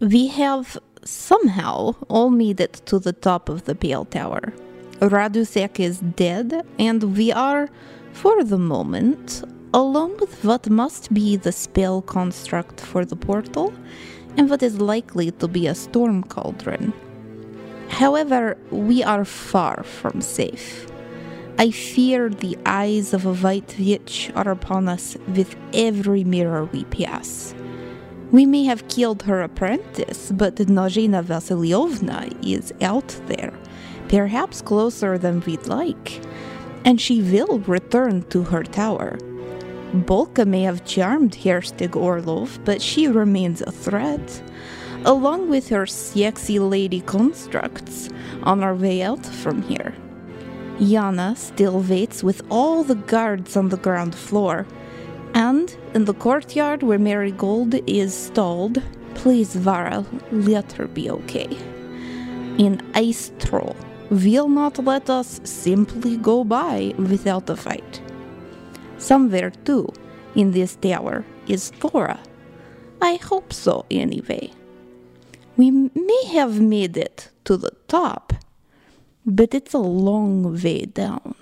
We have somehow all made it to the top of the Pale Tower. Radusek is dead, and we are, for the moment, alone with what must be the spell construct for the portal, and what is likely to be a storm cauldron. However, we are far from safe. I fear the eyes of a white witch are upon us with every mirror we pass. We may have killed her apprentice, but Nazhina Vasilyovna is out there, perhaps closer than we'd like, and she will return to her tower. Bolka may have charmed Herstig Orlov, but she remains a threat, along with her sexy lady constructs on our way out from here. Yana still waits with all the guards on the ground floor, and in the courtyard where Marigold is stalled, please, Vara, let her be okay. In Ice Troll will not let us simply go by without a fight. Somewhere, too, in this tower is Thora. I hope so, anyway. We may have made it to the top, but it's a long way down.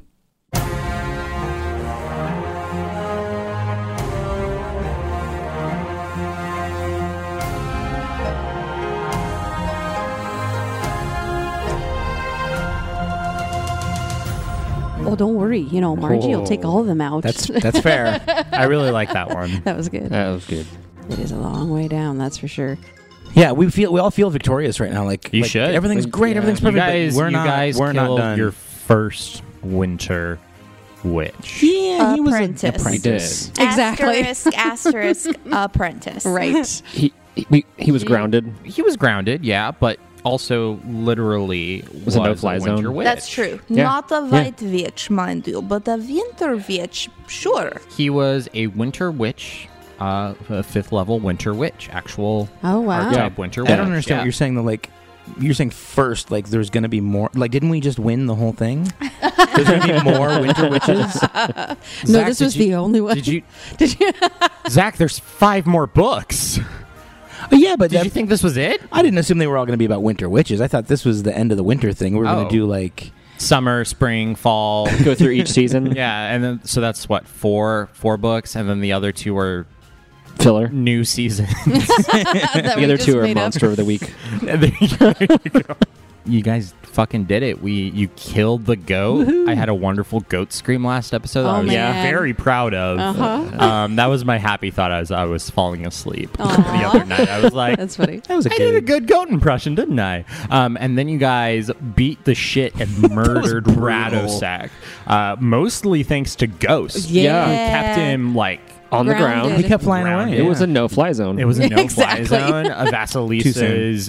Oh, don't worry. Margie will take all of them out. That's fair. I really like that one. That was good. That was good. It is a long way down, that's for sure. Yeah, we all feel victorious right now. You should. Everything's great. Everything's perfect. You guys we're not killed done. your first winter witch. Yeah, he was an Apprentice. apprentice. Exactly. Asterisk, apprentice. Right. He was grounded. He was grounded, yeah, but also literally was a no-fly winter zone. witch. That's true. Yeah. Not a white witch, mind you, but a winter witch, sure. He was a winter witch, a 5th level winter witch, actual Oh, wow. archetype winter witch. I don't understand yeah. what you're saying though. Like, you're saying first, like there's going to be more. Like, didn't we just win the whole thing? There's going to be more winter witches. No, Zach, this was the only one. Did you? Zach, there's 5 more books. Oh, yeah, but Did you think this was it? I didn't assume they were all going to be about winter witches. I thought this was the end of the winter thing. We were going Oh. to do like Summer, spring, fall. Go through each season. Yeah, and then so that's what, four books, and then the other 2 are Filler. new seasons. That The we other just 2 are made up. Monster of the Week. You guys fucking did it. You killed the goat. Woohoo. I had a wonderful goat scream last episode. Oh, I was man. very proud of. Uh-huh. That was my happy thought as I was falling asleep the Aw. other night. I was like, That's funny. that was a I did a good. good goat impression, didn't I? And then you guys beat the shit and murdered brutal. Radosek. Mostly thanks to Ghost. Yeah. Who kept him like On the Grounded. ground. He kept flying Grounded. away. It was a no-fly zone. It was a no-fly Exactly. zone. Vasilisa's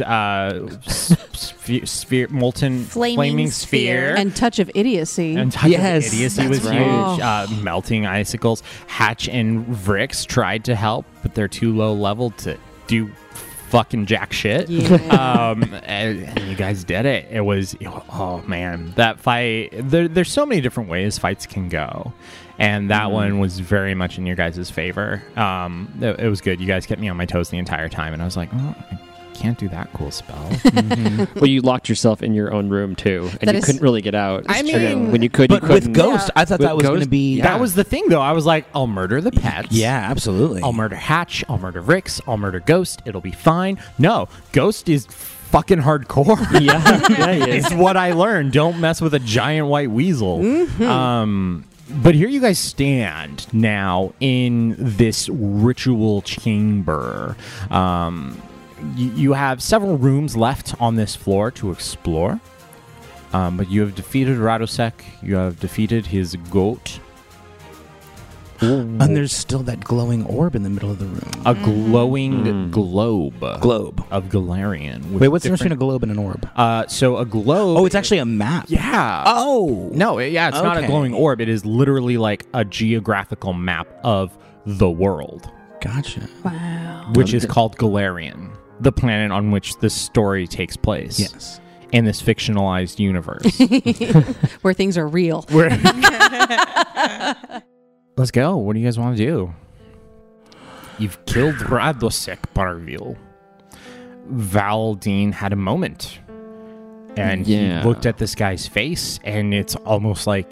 molten flaming sphere. And touch of idiocy. And Touch Yes, of Idiocy that's was right. huge. Melting icicles. Hatch and Vrix tried to help, but they're too low level to do fucking jack shit. Yeah. And you guys did it. It was, oh man, that fight. There's so many different ways fights can go. And that one was very much in your guys' favor. It was good. You guys kept me on my toes the entire time, and I was like, oh, I can't do that cool spell. Well, you locked yourself in your own room too, and That you is- couldn't really get out. I And then mean- when you could, But you with couldn't. Ghost, I thought With that was going to Ghost, be. That was the thing, though. I was like, I'll murder the pets. Yeah, absolutely. I'll murder Hatch. I'll murder Vrix. I'll murder Ghost. It'll be fine. No, Ghost is fucking hardcore. yeah, he is. It's what I learned. Don't mess with a giant white weasel. But here you guys stand now in this ritual chamber. You have several rooms left on this floor to explore. But you have defeated Radosek. You have defeated his goat. And there's still that glowing orb in the middle of the room. A glowing globe. Globe. Of Galarian. with Wait, what's the difference different- between a globe and an orb? So a globe... Oh, it's actually a map. Yeah. Oh. No, it's not a Okay. glowing orb. It is literally like a geographical map of the world, Gotcha. Wow. which is called Galarian, the planet on which this story takes place. Yes. In this fictionalized universe. Where things are real. Let's go. What do you guys want to do? You've killed Radosek Barville. Valdine had a moment. And Yeah. he looked at this guy's face, and it's almost like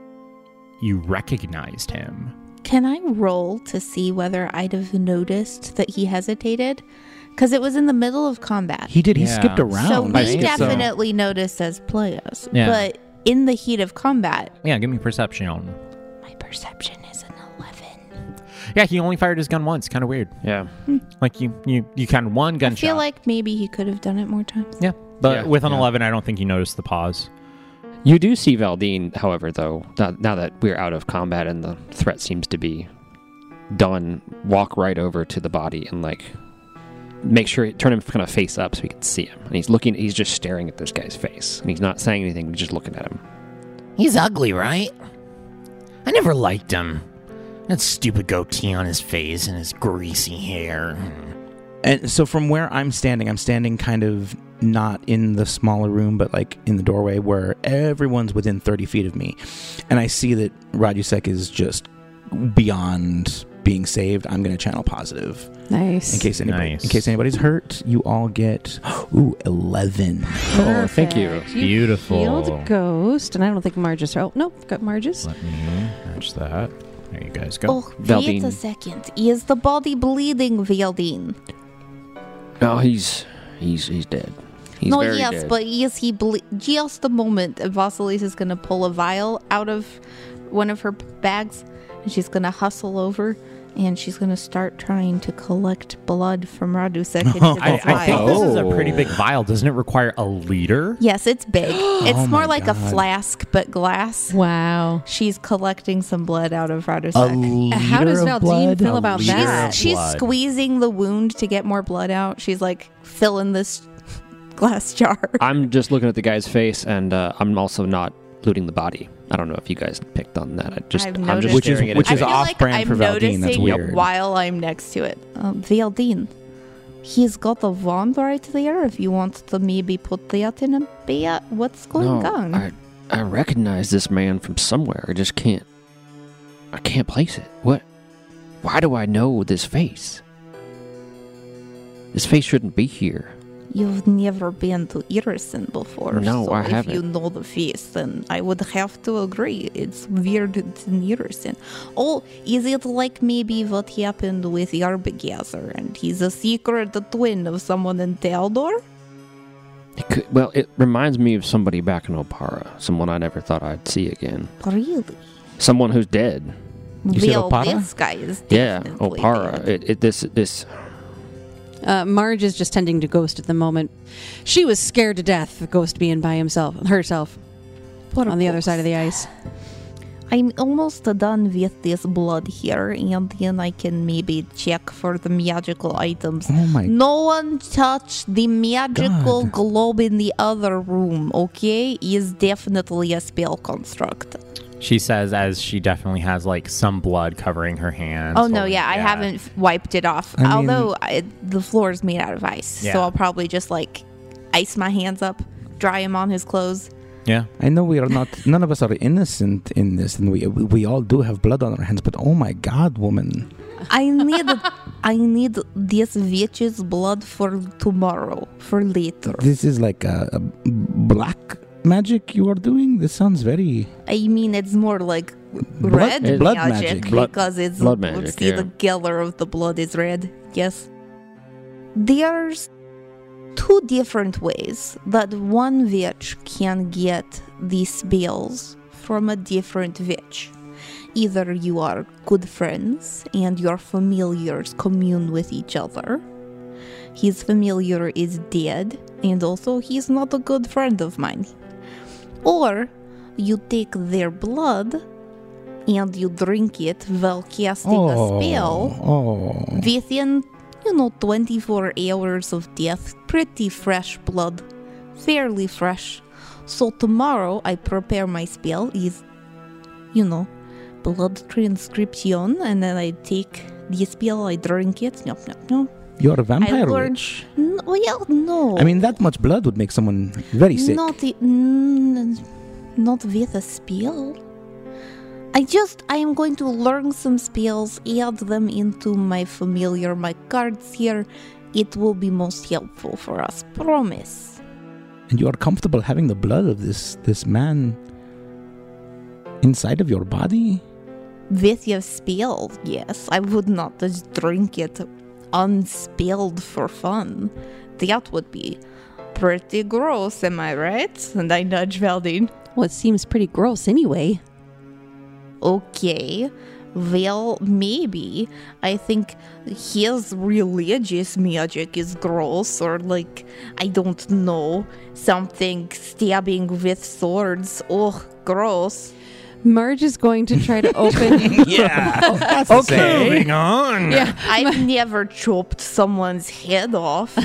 you recognized him. Can I roll to see whether I'd have noticed that he hesitated? Because it was in the middle of combat. He did. He Yeah. skipped around. So we think so. definitely noticed as players. Yeah. But in the heat of combat, Yeah, give me perception. my perception is an 11. Yeah, he only fired his gun once. Kind of weird. Yeah. Like you counted one I gunshot. feel like maybe he could have done it more times. Yeah, but Yeah, with an yeah. 11, I don't think you noticed the pause. You do see Valdine, however, though, now that we're out of combat and the threat seems to be done, walk right over to the body and, like, make sure, turn him kind of face up so we can see him. And he's just staring at this guy's face. And he's not saying anything, he's just looking at him. He's ugly, right? I never liked him. That stupid goatee on his face and his greasy hair. And so from where I'm standing kind of not in the smaller room, but like in the doorway where everyone's within 30 feet of me. And I see that Radusek is just beyond being saved. I'm going to channel positive. Nice. In case Nice. anybody's hurt, you all get 11. Oh, thank you. Perfect. Beautiful. Healed Ghost, and I don't think Marge's. Oh, no, got Marge's. Let me match that. There you guys go. Oh, wait Valdine. a second. Is the body bleeding, Valdine? Oh, he's dead. He's No, very yes, dead. but is he just a moment? Vasilis is going to pull a vial out of one of her bags, and she's going to hustle over, and she's going to start trying to collect blood from Radusek into this I think vial. this is a Oh. pretty big vial. Doesn't it require a liter? Yes, it's big. It's Oh more my like a God. flask, but glass. Wow. She's collecting some blood out of A Radusek. How does liter of Valdine blood? feel about liter that? of She's blood. squeezing the wound to get more blood out. She's like filling this glass jar. I'm just looking at the guy's face, and I'm also not looting the body. I don't know if you guys picked on that. I'm I've just noticed. staring at Which I is his feel face. off-brand like for I'm Valdine. That's noticing weird. while I'm next to it. Valdine, he's got a wand right there. If you want to maybe put that in a bit, what's going on? I recognize this man from somewhere. I just can't. I can't place it. What? Why do I know this face? This face shouldn't be here. You've never been to Irison before. No, so I if haven't. you know the face, then I would have to agree. It's weird it's in Irison. Oh, is it like maybe what happened with Yarbegazer and he's a secret twin of someone in Taldor? It reminds me of somebody back in Opara. Someone I never thought I'd see again. Really? Someone who's dead. You said Well, Opara? this guy is Yeah, definitely Opara. dead. This. Marge is just tending to Ghost at the moment. She was scared to death of Ghost being by herself, Poor on the other Ghost. side of the ice. I'm almost done with this blood here, and then I can maybe check for the magical items. Oh my No one touch the magical God. globe in the other room, okay? Is definitely a spell construct. She says as she definitely has like some blood covering her hands. Oh, no, yeah, I haven't wiped it off. I mean- Although the floor is made out of ice, Yeah. so I'll probably just like ice my hands up, dry him on his clothes. Yeah. I know we are not. None of us are innocent in this, and we all do have blood on our hands. But oh my God, woman! I need this witch's blood for tomorrow, for later. This is like a black magic you are doing. This sounds very. I mean, it's more like Blood- red blood magic, magic. because it's Blood magic, see yeah. the color of the blood is red. Yes. There's two different ways that one witch can get these spells from a different witch. Either you are good friends and your familiars commune with each other. His familiar is dead, and also he's not a good friend of mine. Or you take their blood and you drink it while casting a spell Oh, within, 24 hours of death. Pretty fresh blood. Fairly fresh. So tomorrow I prepare my spell is, blood transcription, and then I take the spell, I drink it. No. you are a I vampire learned. witch. Well, no. I mean, that much blood would make someone very sick. Not with a spell. I am going to learn some spells, add them into my cards here, It will be most helpful for us, promise. And you are comfortable having the blood of this man inside of your body? With your spell, yes. I would not just drink it unspilled for fun. That would be pretty gross, am I right? And I nudge Valdine. Well, it seems pretty gross anyway. Okay, well, maybe. I think his religious magic is gross, or like, I don't know, something stabbing with swords. Ugh, gross. Marge is going to try to open. Yeah. Okay, moving on. Yeah. I've never chopped someone's head off.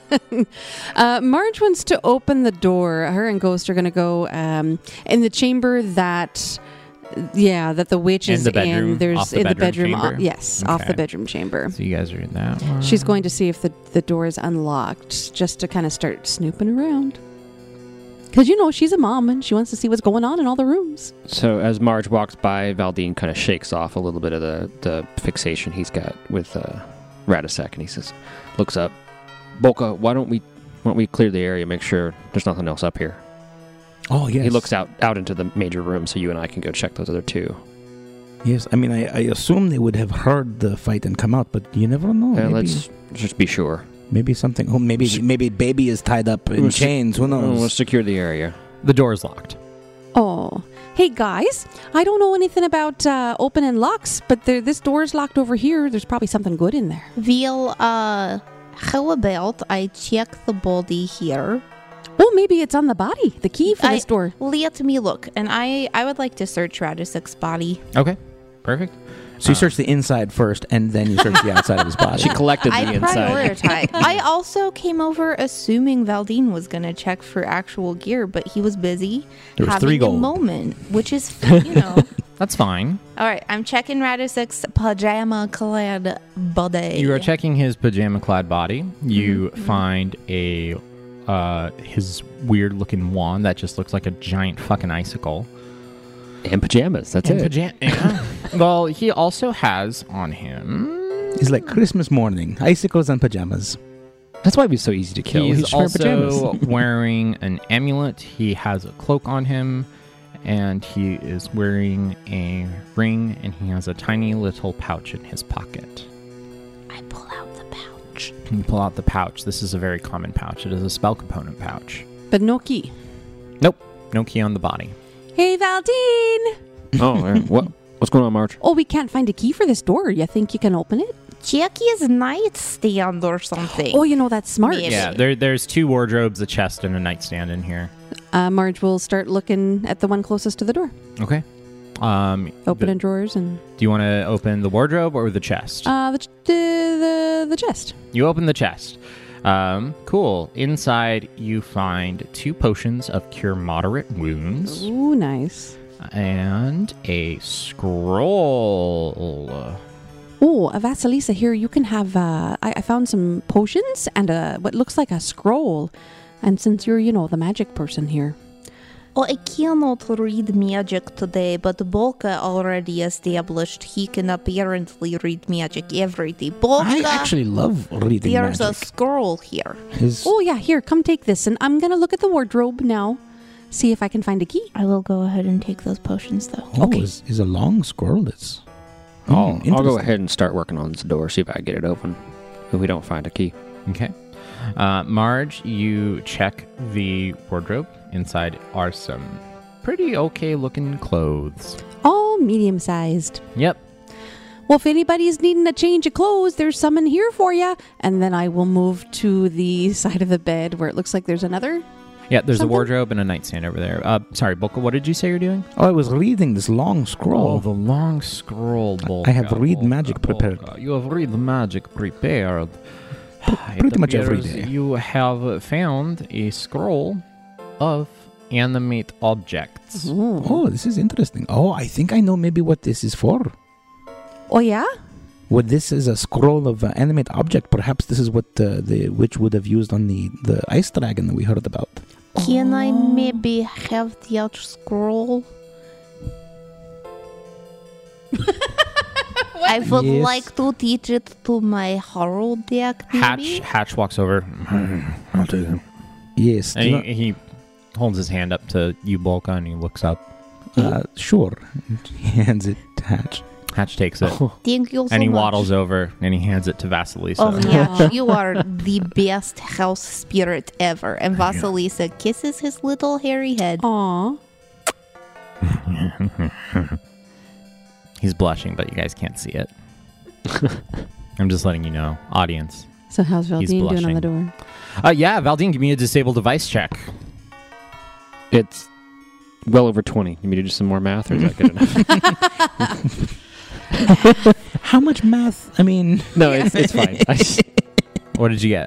Marge wants to open the door. Her and Ghost are going to go in the chamber that the witch In is the bedroom, in. There's off the in the bedroom bedroom. chamber? Yes, off Okay. the bedroom chamber. So you guys are in that one. She's going to see if the door is unlocked, just to kind of start snooping around. Because, she's a mom and she wants to see what's going on in all the rooms. So as Marge walks by, Valdine kind of shakes off a little bit of the fixation he's got with Radisek, and he says, looks up, Bolka, why don't we clear the area, make sure there's nothing else up here. Oh, yes. He looks out into the major room so you and I can go check those other two. Yes, I mean, I assume they would have heard the fight and come out, but you never know. Let's just be sure. Maybe something. Oh, maybe baby is tied up in chains. Who knows? Let's secure the area. The door is locked. Oh. Hey, guys, I don't know anything about opening locks, but this door's locked over here. There's probably something good in there. Well, how about I check the body here? Oh, maybe it's on the body, the key for this door. Let me look, and I would like to search Radisek's body. Okay, perfect. So you search the inside first, and then you search the outside of his body. She collected the I inside. prioritize. I also came over assuming Valdine was going to check for actual gear, but he was busy There was having 3 a gold. moment, which is, That's fine. All right, I'm checking Radisek's pajama-clad body. You are checking his pajama-clad body. You find his weird-looking wand that just looks like a giant fucking icicle. And pajamas, that's it. Well, he also has on him. It's like Christmas morning, icicles and pajamas. That's why he's so easy to kill. He's just wearing also pajamas. wearing an amulet. He has a cloak on him, and he is wearing a ring, and he has a tiny little pouch in his pocket. I pull out the pouch. You pull out the pouch. This is a very common pouch. It is a spell component pouch. But no key. Nope, no key on the body. Hey, Valdine! What's going on, Marge? Oh, we can't find a key for this door. You think you can open it? Check his nightstand or something. Oh, that's smart. Maybe. Yeah, there's 2 wardrobes, a chest, and a nightstand in here. Marge will start looking at the one closest to the door. Okay. Opening drawers and Do you want to open the wardrobe or the chest? the chest. You open the chest. Cool. Inside, you find 2 potions of cure moderate wounds Ooh, nice. and a scroll. Oh, Vasilisa, here you can have. I found some potions and what looks like a scroll. And since you're, the magic person here. Oh, I cannot read magic today, but Bolka already established he can apparently read magic every day. Bolka, I actually love reading there's a magic. scroll here. Oh, yeah, here, come take this. And I'm going to look at the wardrobe now, see if I can find a key. I will go ahead and take those potions, though. Okay. Is a long scroll. It's I'll go interesting. ahead and start working on this door, see if I can get it open. If we don't find a key. Okay. Marge, you check the wardrobe. Inside are some pretty okay looking clothes. All medium-sized. Yep. Well, if anybody's needing a change of clothes, there's some in here for you. And then I will move to the side of the bed where it looks like there's another. Yeah, there's Something? a wardrobe and a nightstand over there. Sorry, Bolka, what did you say you're doing? Oh, I was reading this long scroll. Oh, the long scroll, Bolka. I have read Bolka, magic prepared. Bolka. You have read magic prepared. Pretty much every appears day. You have found a scroll of animate objects. Oh, this is interesting. Oh, I think I know maybe what this is for. Oh, yeah? What this is a scroll of animate object. Perhaps this is what the witch would have used on the ice dragon that we heard about. Can I maybe have that scroll? I would Yes. like to teach it to my holodeck, maybe? Hatch walks over. I'll take him. Yes. And he holds his hand up to you, Bolka, and he looks up. Sure. He hands it to Hatch. Hatch takes it. Thank you so And he much. waddles over and he hands it to Vasilisa. Oh, yeah, you are the best house spirit ever. And Vasilisa kisses his little hairy head. Aw. He's blushing, but you guys can't see it. I'm just letting you know, audience. So how's He's Valdine doing on the blushing. door? Yeah, Valdine, give me a disable device check. It's well over 20. You mean to do some more math, or is that good enough? How much math? I mean, No, it's fine. What did you get?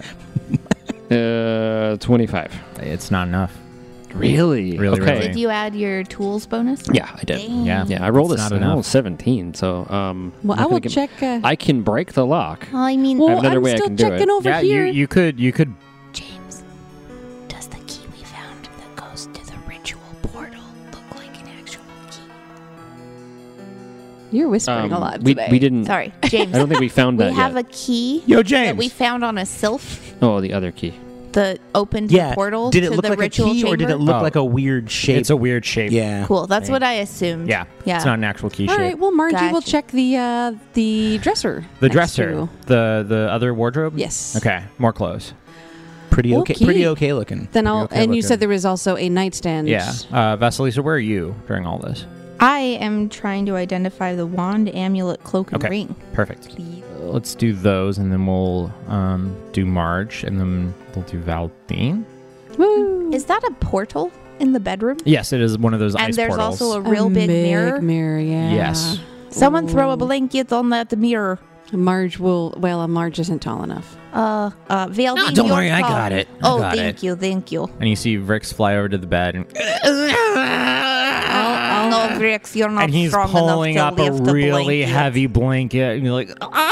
25. It's not enough. Really? Really, Okay. really. Did you add your tools bonus? Yeah, I did. Dang. Yeah. Yeah, I rolled It's a not I rolled enough. 17. So, Well, I will check. I can break the lock. Well, I mean, Well, have another I'm way I still can do it. checking over Yeah, here. you could James, does the key we found that goes to the ritual portal look like an actual key? You're whispering a lot we today. didn't. Sorry, James. I don't think we found we that have yet. a key yo, that James. we found on a sylph Oh, the other key. that opened yeah. the portal Did it to look the like a ritual key, chamber. or did it look Oh. like a weird shape? It's a weird shape. yeah. Cool. That's Thing. what I assumed. Yeah. Yeah. It's not an actual key All shape. right. Well, Margie will Gotcha. check the dresser. The next dresser. to- The other wardrobe? Yes. Okay. More clothes. Pretty okay. Okay. Pretty okay looking. Then Pretty I'll. okay And you looking. said there was also a nightstand. Yeah. Vasilisa, where are you during all this? I am trying to identify the wand, amulet, cloak, and Okay. ring. Perfect. Let's do those, and then we'll do Marge, and then we'll do Valdine. Woo. Is that a portal in the bedroom? Yes, it is one of those And ice there's portals. also a real big mirror. Mirror. Yeah. Yes. Someone throw a Ooh. blanket on that mirror. Marge will. Well, Marge isn't tall enough. Valdine, don't you're worry, I tall. got it. Oh, thank you. And you see Vrix fly over to the bed, and No, Vrix, you're not and he's strong pulling enough up to a lift the really blanket. heavy blanket, and you're like,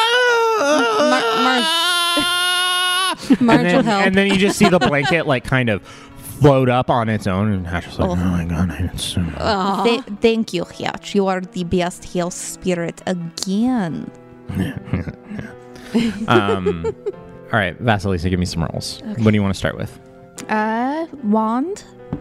Marge will help. and then you just see the blanket like kind of float up on its own, and Hatch is like, oh my god, it's Aw. Thank you, Hatch. You are the best house spirit again. all right, Vasilisa, give me some rolls. What do you want to start with? Wand.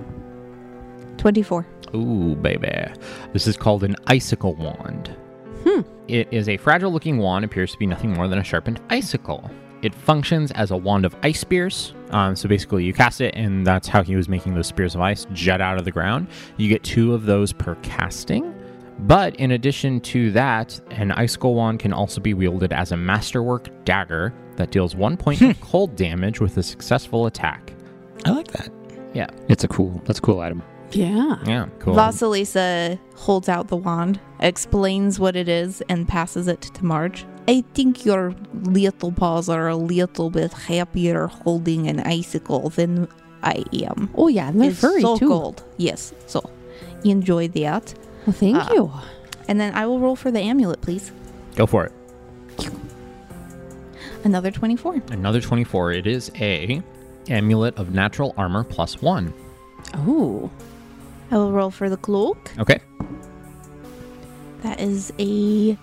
24. Ooh, baby. This is called an icicle wand. It is a fragile-looking wand, appears to be nothing more than a sharpened icicle. It functions as a wand of ice spears. So basically, you cast it, and that's how he was making those spears of ice jet out of the ground. You get 2 of those per casting. But in addition to that, an icicle wand can also be wielded as a masterwork dagger that deals 1 point of cold damage with a successful attack. I like that. Yeah. That's a cool item. Yeah. Yeah, cool. Vasilisa holds out the wand, explains what it is, and passes it to Marge. I think your little paws are a little bit happier holding an icicle than I am. Oh yeah, and they're It's furry so too. cold. Yes, so enjoy that. Well, thank you. And then I will roll for the amulet, please. Go for it. Another 24. Another 24. It is a amulet of natural armor +1. Oh. I will roll for the cloak. Okay. That is a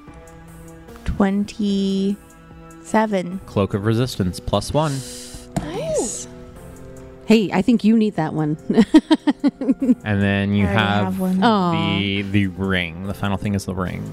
27. Cloak of resistance +1. Nice. Hey, I think you need that one. And then you I already have one. Oh. the ring. The final thing is the ring.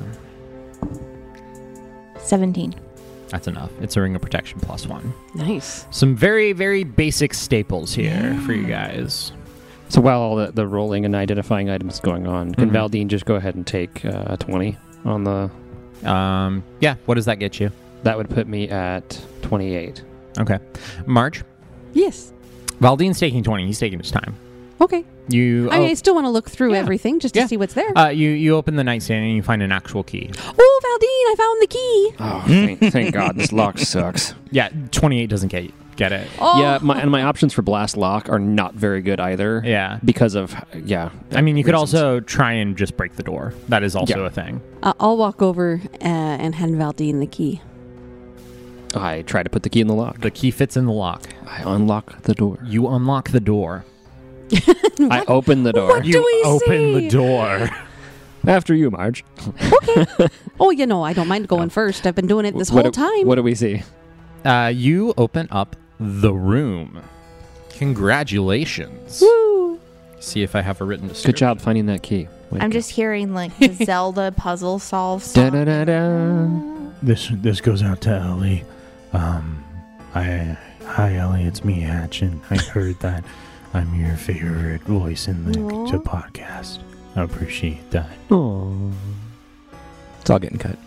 17. That's enough. It's a ring of protection +1. Nice. Some very, very basic staples here for you guys. So while all the rolling and identifying items is going on, can Mhm. Valdine just go ahead and take 20 on the... Yeah, what does that get you? That would put me at 28. Okay. Marge, Yes. Valdine's taking 20. He's taking his time. Okay. You I mean, I still want to look through Yeah. everything just to Yeah. see what's there. you open the nightstand and you find an actual key. Oh, Valdine, I found the key. Oh, thank God. This lock sucks. Yeah, 28 doesn't get it. Oh. Yeah, my options for blast lock are not very good either. Yeah. Because of, I mean, you could reasons. also try and just break the door. That is also Yeah. a thing. I'll walk over and hand Valdine the key. I try to put the key in the lock. The key fits in the lock. I unlock the door. You unlock the door. I open the door. What do we open see? the door. After you, Marge. Oh, I don't mind going first. I've been doing it this whole time. What do we see? You open up the room. Congratulations. Woo! See if I have a written description. Good job finding that key. Way to I'm go. just hearing like the Zelda puzzle solve song. Da-da-da-da. This goes out to Ellie. Hi Ellie, it's me, Hatch, and I heard that I'm your favorite voice in the podcast. I appreciate that. Aw. It's all getting cut.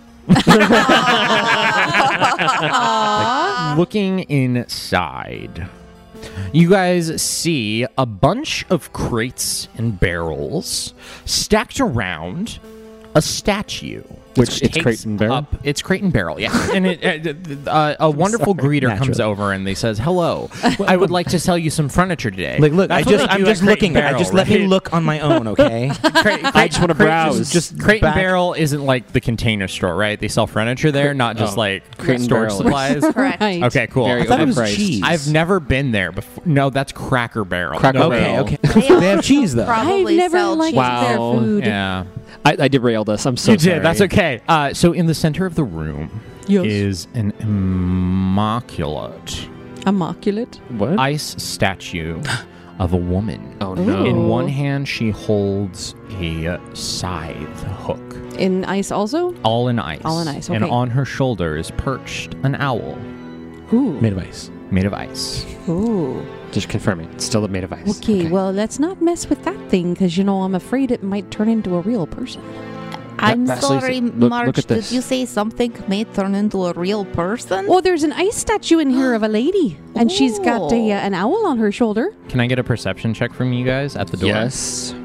Looking inside, you guys see a bunch of crates and barrels stacked around a statue. Which it's takes crate and barrel? It's crate and barrel, yeah. And a wonderful greeter comes Naturally. over and they says, "Hello, I would like to sell you some furniture today." Like, look, That's what they I'm do just at Crate looking. and I Barrel, just let me right? look on my own, okay? I just wanna browse. Just crate and back- barrel isn't like the Container Store, right? They sell furniture there, not just Oh. like Crate and storage Barrel. supplies. Correct. Right. Okay, cool. Very I thought it was overpriced. cheese. I've never been there before. No, that's Cracker Barrel. Cracker No, Okay, Barrel. okay. They They have cheese though. I've Probably never sell liked cheese. their Wow. food. Yeah, I derailed us. I'm so you sorry. did. That's okay. So in the center of the room Yes. is an immaculate Immaculate. What? ice statue of a woman. Oh no. In one hand, she holds a scythe hook, In ice also? all in ice. All in ice, And okay. on her shoulder is perched an owl Ooh. Made of ice. made of ice. Ooh. Just confirming. It's still made of ice. Okay, well, let's not mess with that thing because, I'm afraid it might turn into a real person. I'm Vasilisa, sorry, look Marge. at Did this. you say something may turn into a real person? Well, there's an ice statue in here of a lady, and she's got Oh. an owl on her shoulder. Can I get a perception check from you guys at the door? Yes.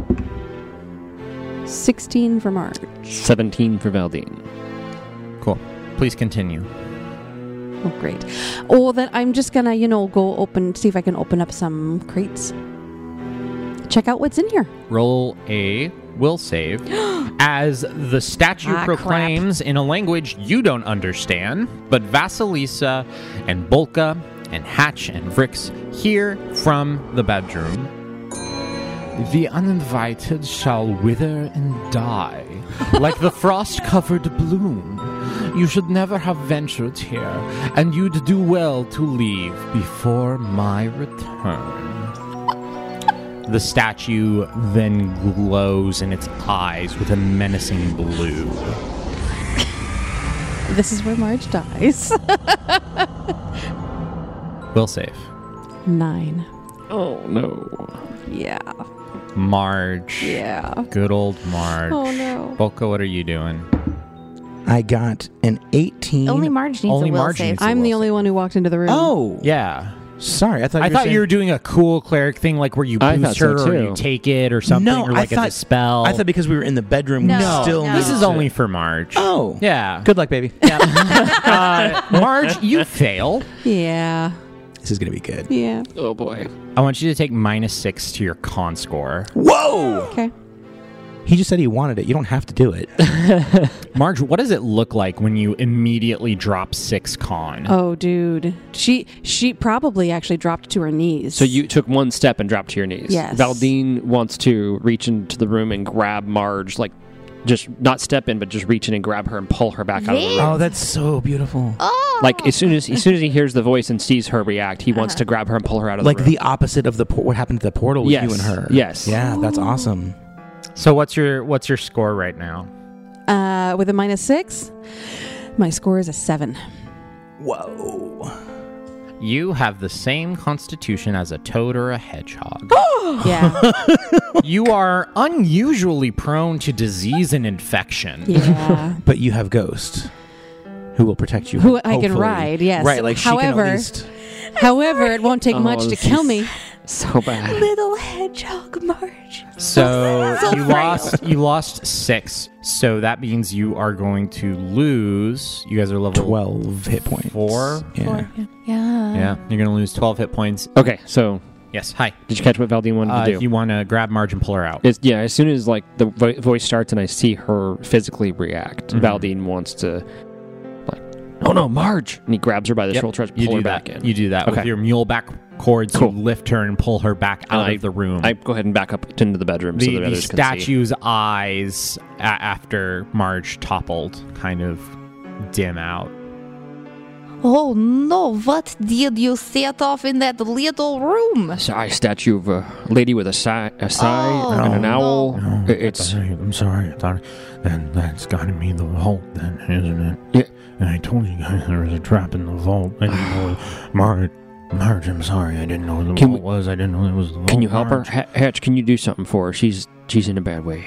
16 for Marge. 17 for Valdine. Cool. Please continue. Oh, great. Oh, then I'm just gonna, go see if I can open up some crates. Check out what's in here. Roll a will save as the statue Ah, proclaims in a language you don't understand, but Vasilisa and Bolka and Hatch and Vrix hear from the bedroom. The uninvited shall wither and die, like the frost-covered bloom. You should never have ventured here, and you'd do well to leave before my return. The statue then glows in its eyes with a menacing blue. This is where Marge dies. Will save. 9. Oh no. Yeah. Marge. Yeah. Good old Marge. Oh, no. Bolka, what are you doing? I got an 18. Only Marge needs Only a will Marge save. needs- I'm the only one who walked into the room. Oh, Yeah. sorry. I thought You were doing a cool cleric thing, like where you I boost thought her so, or too. you take it or something, No, or like I it's a spell. I thought because we were in the bedroom, we No, still no. This needed is to- only for Marge. Oh, Yeah. Good luck, baby. Marge, you fail. Yeah. This is gonna be good. Yeah. Oh boy. I want you to take -6 to your con score. Whoa! Okay. He just said he wanted it. You don't have to do it. Marge, what does it look like when you immediately drop 6 con? Oh, dude. She probably actually dropped to her knees. So you took one step and dropped to your knees. Yes. Valdine wants to reach into the room and grab Marge, like just not step in, but just reach in and grab her and pull her back out of the room. Oh, that's so beautiful. Oh. Like as soon as he hears the voice and sees her react, he wants to grab her and pull her out of Like the room. the opposite of what happened to the portal with Yes. you and her. Yes. Yeah, that's awesome. So what's your score right now? With a -6, my score is a 7. Whoa. You have the same constitution as a toad or a hedgehog. Yeah. You are unusually prone to disease and infection. Yeah. But you have Ghost, who will protect you. Who I can hopefully. ride, yes. Right, like However, she can at least... However, it won't take Oh, much to this kill is- me. So bad. Little hedgehog Marge. So So you lost 6. So that means you are going to lose. You guys are level 12 hit points. 4. Yeah. Yeah. Yeah, you're going to lose 12 hit points. Okay, so Yes. Hi. did you catch what Valdine wanted to do? You want to grab Marge and pull her out. Yeah, as soon as like the voice starts and I see her physically react, Mhm. Valdine wants to Oh no, Marge! And he grabs her by the Yep, shoulder, tries to you pull do her that. back in. You do that with Okay. your mule back cords. Cool. You lift her and pull her back out of the room. I go ahead and back up into the bedroom so the the others can see. statue's eyes, after Marge toppled, kind of dim out. Oh no, what did you set off in that little room? Sorry, statue of a lady with a sigh Oh, and an no. owl. No, It's I'm sorry. I thought that's got to be the vault, then, isn't it? Yeah. And I told you guys there was a trap in the vault. I didn't know. Marge, I'm sorry. I didn't know what the Can vault was. I didn't know it was the vault. Can you help her, Marge. Hatch? Can you do something for her? She's in a bad way.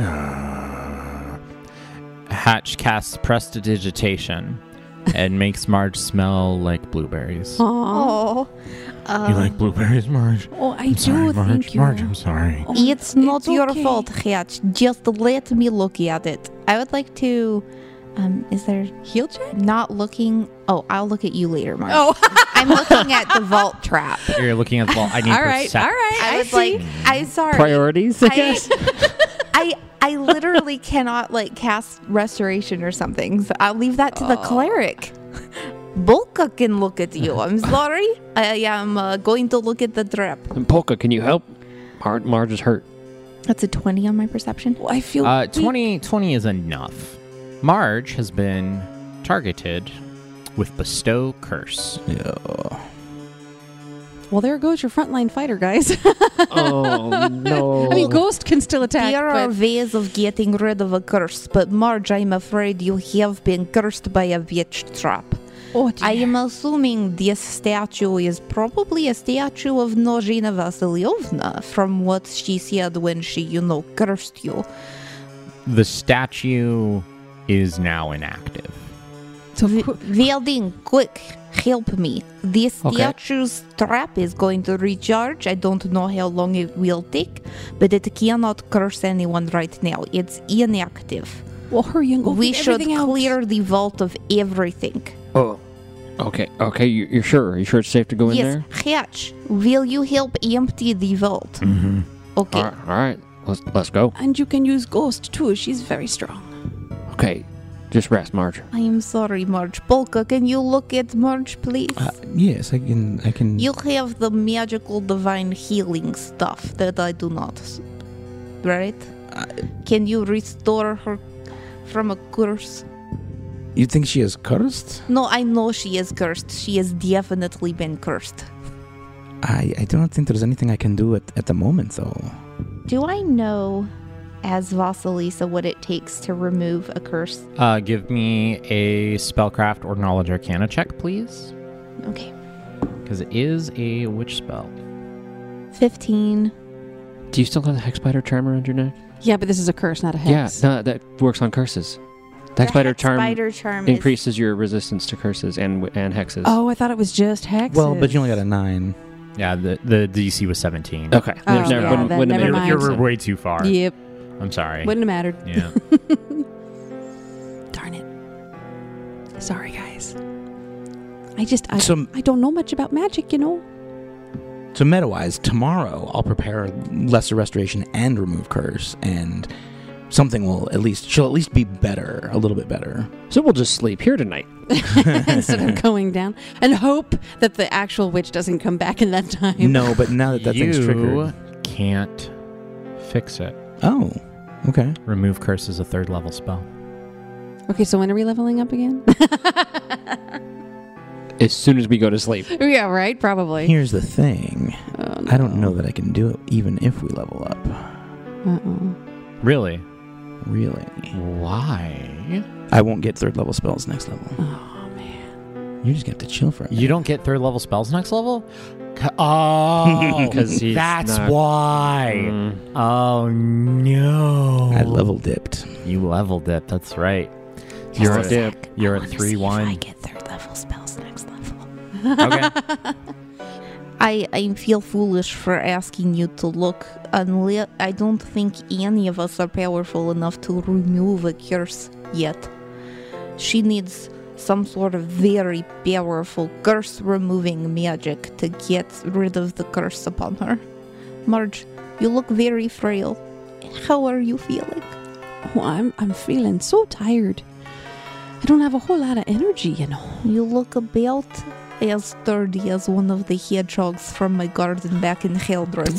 Hatch casts prestidigitation and makes Marge smell like blueberries. Aw. Oh, You like blueberries, Marge? Oh, I I'm sorry, do. Marge. Thank you. Marge, I'm sorry. Oh, it's not it's your okay. fault, Hatch. Just let me look at it. I would like to. Is there Heel check? not looking? Oh, I'll look at you later, Marge. Oh, I'm looking at the vault trap. You're looking at the vault. I need all right. percep- All right. I was see. like, I'm sorry. Priorities, I I- guess. I literally cannot like cast restoration or something. So I'll leave that to the cleric. Bulka can look at you. I'm sorry. I am going to look at the trap. And Polka, can you help? Marge is hurt. That's a 20 on my perception. Oh, I feel 20 is enough. Marge has been targeted with Bestow Curse. Yeah. Well, there goes your frontline fighter, guys. Oh no! I mean, Ghost can still attack. There are but ways of getting rid of a curse, but Marge, I'm afraid you have been cursed by a witch trap. oh, dear. I am assuming this statue is probably a statue of Nozhina Vasilievna, from what she said when she, cursed you. The statue is now inactive. So, Veldin, quick, help me. This Okay. statue's trap is going to recharge. I don't know how long it will take, but it cannot curse anyone right now. It's inactive. well, hurry and go. We get should everything out. clear the vault of everything. Oh, okay. You're sure? Are you sure it's safe to go in Yes, there? Hatch, will you help empty the vault? Mm-hmm. Okay. All right. Let's go. And you can use Ghost too. She's very strong. Okay, just rest, Marge. I am sorry, Marge. Polka, can you look at Marge, please? Yes, I can. You have the magical divine healing stuff that I do not, right? Can you restore her from a curse? You think she is cursed? No, I know she is cursed. She has definitely been cursed. I don't think there's anything I can do at the moment, though. Do I know, as Vasilisa, what it takes to remove a curse? Give me a spellcraft or knowledge arcana check, please. Okay. Because it is a witch spell. 15. Do you still have the hex spider charm around your neck? Yeah, but this is a curse, not a hex. Yeah, no, that works on curses. The hex spider charm Spider charm increases your resistance to curses and hexes. Oh, I thought it was just hexes. Well, but you only got a 9. Yeah, the DC was 17. Okay. Oh, Never- yeah, wouldn't- then wouldn't never have mind. made You're sense. way too far. Yep, I'm sorry. wouldn't have mattered. Yeah. Darn it. Sorry, guys. I So- I don't know much about magic, So meta-wise, tomorrow I'll prepare lesser restoration and remove curse, and something she'll at least be better, a little bit better. So we'll just sleep here tonight. instead of going down and hope that the actual witch doesn't come back in that time. No, but now that thing's triggered. You can't fix it. Oh, okay. Remove curse is a 3rd level spell. Okay, so when are we leveling up again? As soon as we go to sleep. Yeah, right? Probably. Here's the thing. Oh, no. I don't know that I can do it even if we level up. Uh-oh. Really? Really. Why? I won't get 3rd level spells next level. Oh, man. You just have to chill for a minute. You don't get 3rd level spells next level? Oh, 'Cause he's that's not- why. Mm. Oh no! I level dipped. You leveled it. That's right. Just You're a at sec. you're I at wanna see if 3-1. I get 3rd level spells next level. Okay. I feel foolish for asking you to look, unless I don't think any of us are powerful enough to remove a curse yet. She needs some sort of very powerful curse-removing magic to get rid of the curse upon her. Marge, you look very frail. How are you feeling? Oh, I'm feeling so tired. I don't have a whole lot of energy, you know. You look about as sturdy as one of the hedgehogs from my garden back in Heldred.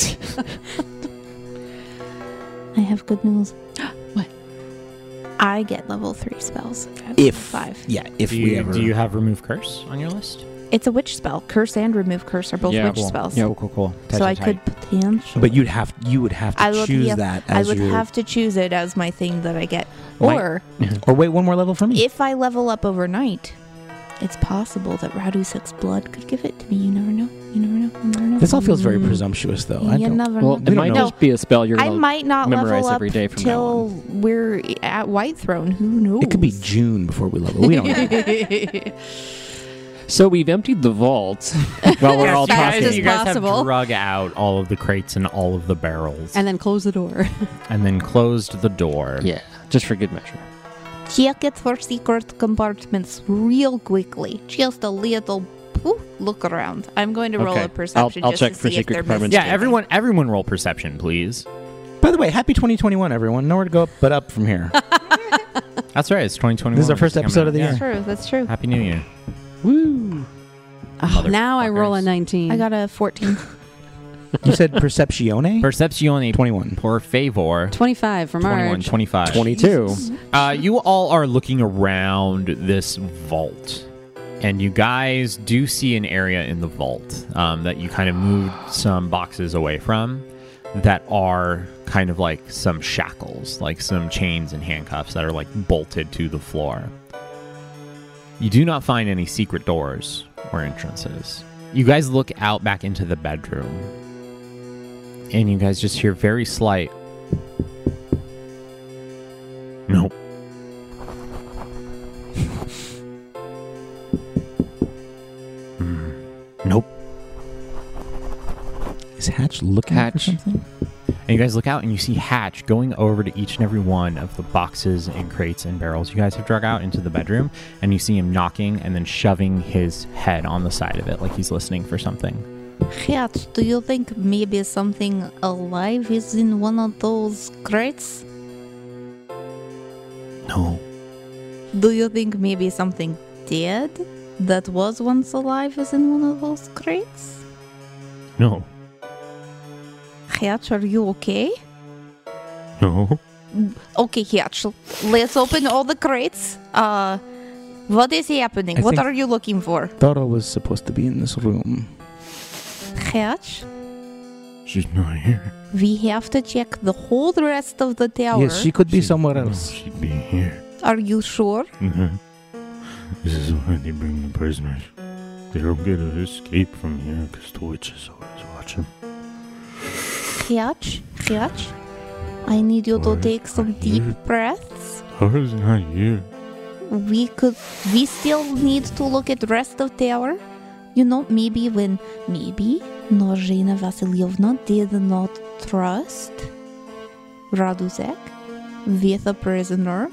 I have good news. What? I get level 3 spells. at If 5. Yeah, if Do we you, ever. do you have Remove Curse on your list? It's a witch spell. Curse and remove curse are both Yeah, witch cool. spells. Yeah, cool. So I could potentially. But you would have to I would- choose yeah, that I as would your. have to choose it as my thing that I get. Might- Or Or wait one more level for me. if I level up overnight, it's possible that Radusek's blood could give it to me. You never know. You never know. You never know. This all feels very presumptuous, though. I You don't. never Well, know. it might know. just be a spell you're I going to might not memorize level up every day from now till we're at White Throne. Who knows? It could be June before we level. We don't know. So we've emptied the vault while we're all Yes, guys, as talking. you guys possible. have drug out all of the crates and all of the barrels, And then close the door. and then closed the door. Yeah, just for good measure. Check it for secret compartments real quickly. Just a little look around. I'm going to roll Okay. a perception I'll just check to for see if secret they're compartments. Yeah, mistaken. everyone roll perception, please. By the way, happy 2021, everyone. Nowhere to go but up from here. That's right. It's 2021. This is our first It's coming episode out. of the Yeah. year. True, that's true. Happy New Year. Woo! Oh, now I roll a Motherfuckers. 19. I got a 14. You said Perceptione? Percepcione 21. por favor. 25 for 21, Marge. 25. 22. You all are looking around this vault, and you guys do see an area in the vault that you kind of moved some boxes away from that are kind of like some shackles, like some chains and handcuffs that are like bolted to the floor. You do not find any secret doors or entrances. You guys look out back into the bedroom, and you guys just hear very slight. Nope. Nope. Is Hatch looking for Hatch. something? And you guys look out and you see Hatch going over to each and every one of the boxes and crates and barrels you guys have drug out into the bedroom, and you see him knocking and then shoving his head on the side of it like he's listening for something. Hatch, do you think maybe something alive is in one of those crates? No. Do you think maybe something dead that was once alive is in one of those crates? No. Hatch, are you okay? No. Okay, Hatch, let's open all the crates. What is happening? I What think- are you looking for? Doro was supposed to be in this room. Hatch, She's not here. we have to check the whole rest of the tower. Yes, she could be somewhere else. She'd be here. Are you sure? This is why they bring the prisoners. They don't get to escape from here because the witches always watch them. Hatch, I need you to What? take some Are deep you- breaths. How's not here? We still need to look at the rest of tower. You know, maybe Norzhina Vasilyevna did not trust Radusek with a prisoner.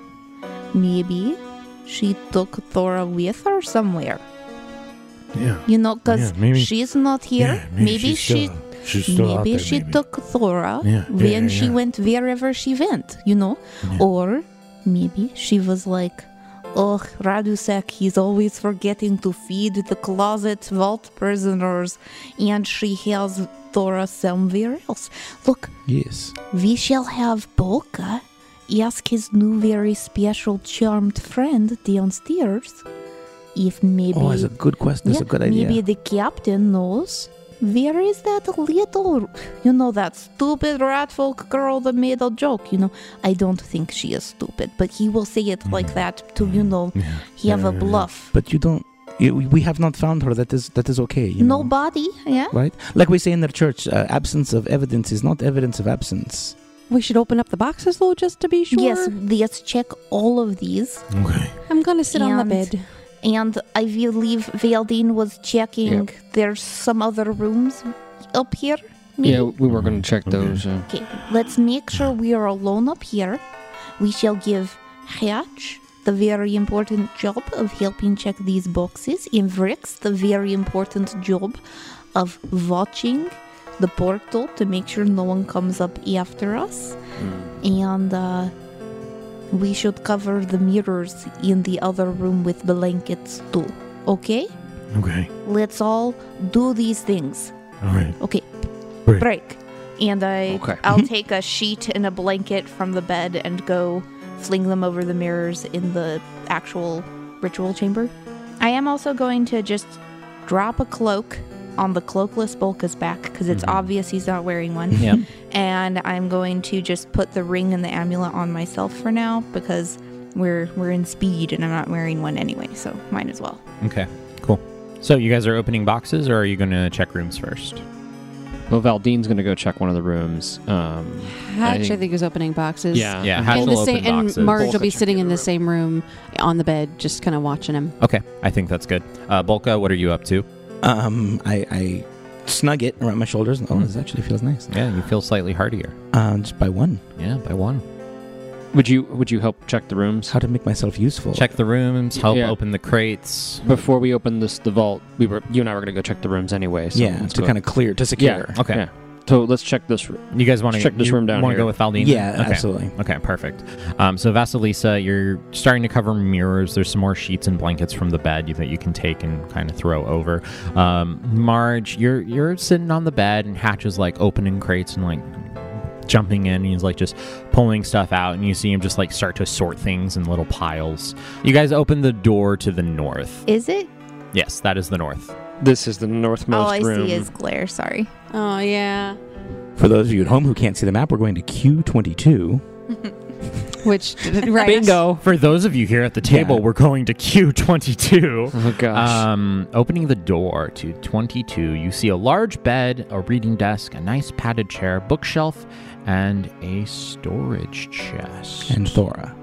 Maybe she took Thora with her somewhere. Yeah. You know, because Yeah, maybe- she's not here. maybe she she's still out maybe there, she maybe. took Thora Yeah, when yeah, she yeah. went wherever she went, you know? Yeah. Or maybe she was like, oh, Radusek, he's always forgetting to feed the closet vault prisoners, and she has Thora somewhere else. Look, Yes. we shall have Bolka ask his new very special charmed friend downstairs if maybe... Oh, that's a good question. That's a good idea. Maybe the captain knows. Where is that little, you know, that stupid ratfolk girl that made a joke, you know? I don't think she is stupid, but he will say it like that to, you know, have a bluff. But you don't. We have not found her. That is okay. You know, Nobody, yeah? right? Like we say in the church, absence of evidence is not evidence of absence. We should open up the boxes, though, just to be sure. Yes, let's check all of these. Okay. I'm going to sit on the And- bed. And I believe Valdine was checking. Yep. There's some other rooms up here. Maybe? Yeah, we were going to check those. Okay, let's make sure we are alone up here. We shall give Hatch the very important job of helping check these boxes, and Vrix the very important job of watching the portal to make sure no one comes up after us. And we should cover the mirrors in the other room with blankets too. Okay? Okay. Let's all do these things. All right. Okay. Break. Break. And Okay. I'll take a sheet and a blanket from the bed and go fling them over the mirrors in the actual ritual chamber. I am also going to just drop a cloak on the cloakless Bolka's back because it's obvious he's not wearing one. Yep. And I'm going to just put the ring and the amulet on myself for now because we're in speed and I'm not wearing one anyway, so might as well. Okay. Cool. So you guys are opening boxes, or are you going to check rooms first? Well, Valdine's going to go check one of the rooms. Hatch, I think, is opening boxes. Yeah. Yeah. Hatch And, will open boxes. Marge will Bolka be check sitting the in the room. same room on the bed, just kind of watching him. Okay. I think that's good. Bolka, what are you up to? I snug it around my shoulders. Oh, this actually feels nice. Yeah, you feel slightly hardier. Just by one. Yeah, by one. Would you help check the rooms? How to make myself useful. Check the rooms, help Yeah. open the crates. Before we open the vault, you and I were going to go check the rooms anyway. So Yeah, to kind of clear, to secure. Yeah. Okay. Yeah. So let's check this room. You guys want to Check this room down Want to here. go with Valdine? Yeah, Okay. absolutely. Okay, perfect. So Vasilisa, you're starting to cover mirrors. There's some more sheets and blankets from the bed that you can take and kind of throw over. Marge, you're sitting on the bed, and Hatch is like opening crates and like jumping in. And he's like just pulling stuff out, and you see him just like start to sort things in little piles. You guys open the door to the north. Is it? Yes, that is the north. This is the northmost All I room. see is glare, sorry. Oh, yeah. For those of you at home who can't see the map, we're going to Q22. Which, right. Bingo. For those of you here at the table, Yeah. we're going to Q22. Oh gosh. Opening the door to 22, you see a large bed, a reading desk, a nice padded chair, bookshelf, and a storage chest. And Thora.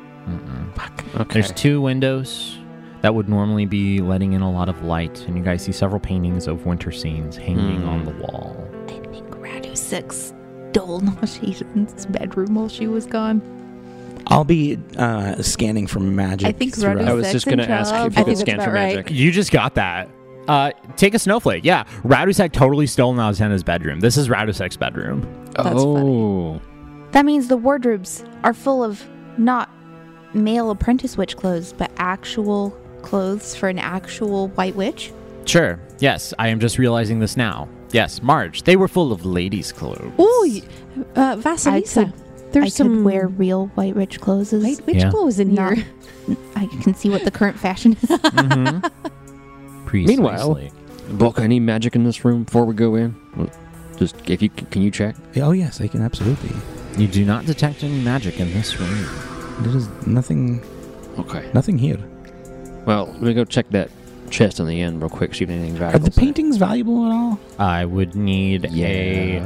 Okay. There's 2 windows that would normally be letting in a lot of light, and you guys see several paintings of winter scenes hanging on the wall. I think Radu 6 stole Nashi's bedroom while she was gone. I'll be scanning for magic. I think throughout. Radu I was Sex just going to and ask Job. if you I could think scan that's for about right. magic. You just got that. Take a snowflake. Yeah, Radusek totally stole Nalzenna's bedroom. This is Radusek's bedroom. That's Oh. That means the wardrobes are full of not male apprentice witch clothes, but actual clothes for an actual white witch. Sure. Yes, I am just realizing this now. Yes, Marge, they were full of ladies' clothes. Ooh, Vasilisa. There's I some could wear real white witch clothes. white witch Yeah. clothes in Not- here. I can see what the current fashion is. Precisely. Meanwhile- Bulk, any magic in this room before we go in? Well, just if you can you check? Oh, yes, I can absolutely. You do not detect any magic in this room. There is nothing here. Well, let me go check that chest on the end real quick, see if anything Are valuable. the paintings valuable at all? I would need a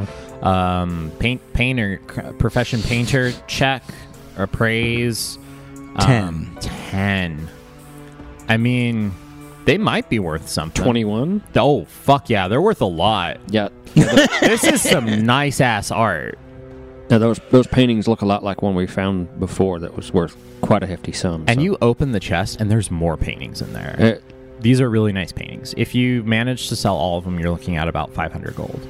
profession painter check or appraise. 10. 10. I mean, they might be worth something. 21? Oh, fuck yeah. They're worth a lot. Yeah. This is some nice ass art. Now those paintings look a lot like one we found before that was worth quite a hefty sum. And so. you open the chest, and there's more paintings in there. These are really nice paintings. If you manage to sell all of them, you're looking at about 500 gold.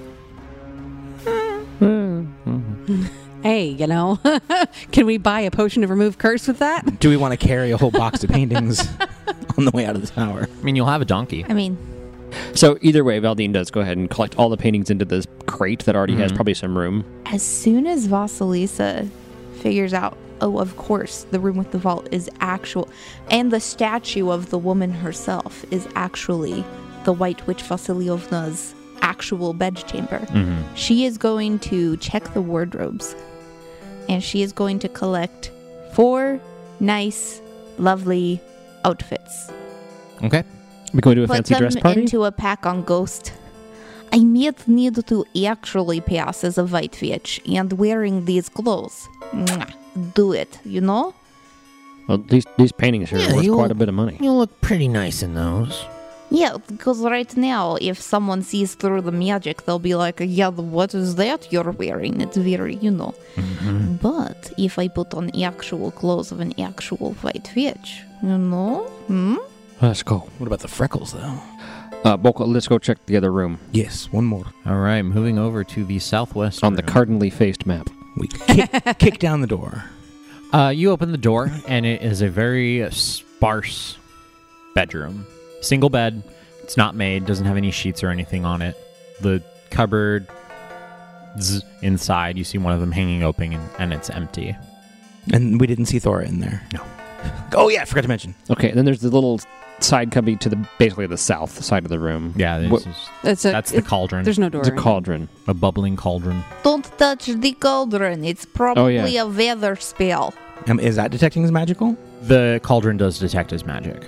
Hey, you know, can we buy a potion of remove curse with that? Do we want to carry a whole box of paintings on the way out of the tower? I mean, you'll have a donkey. I mean, So either way, Valdine does go ahead and collect all the paintings into this crate that already has probably some room. as soon as Vasilisa figures out, oh, of course, the room with the vault is actual, and the statue of the woman herself is actually the White Witch Vasilievna's actual bedchamber. She is going to check the wardrobes, and she is going to collect 4 nice, lovely outfits. Okay. We going to do a Put fancy them dress party? into a pack on Ghost. I might need to actually pass as a white witch and wearing these clothes. Mwah. Do it, you know? Well, these paintings here Yeah, are worth you'll- quite a bit of money. You look pretty nice in those. Yeah, because right now, if someone sees through the magic, they'll be like, yeah, what is that you're wearing? It's very, you know. But if I put on actual clothes of an actual white witch, you know? Let's go. What about the freckles, though? Bulk, let's go check the other room Yes, one more. All right, moving over to the southwest on the room. cardinally faced map. We kick down the door. You open the door, and it is a very sparse bedroom. Single bed. It's not made. Doesn't have any sheets or anything on it. The cupboard inside, you see one of them hanging open, and it's empty. And we didn't see Thora in there. No. Oh, yeah, I forgot to mention. Okay, then there's the little side cubby to the basically the south side of the room. Yeah, What- that's the cauldron. There's no door. It's a cauldron. A bubbling cauldron. Don't touch the cauldron. It's probably yeah. a weather spell. Is that detecting as magical? The cauldron does detect as magic.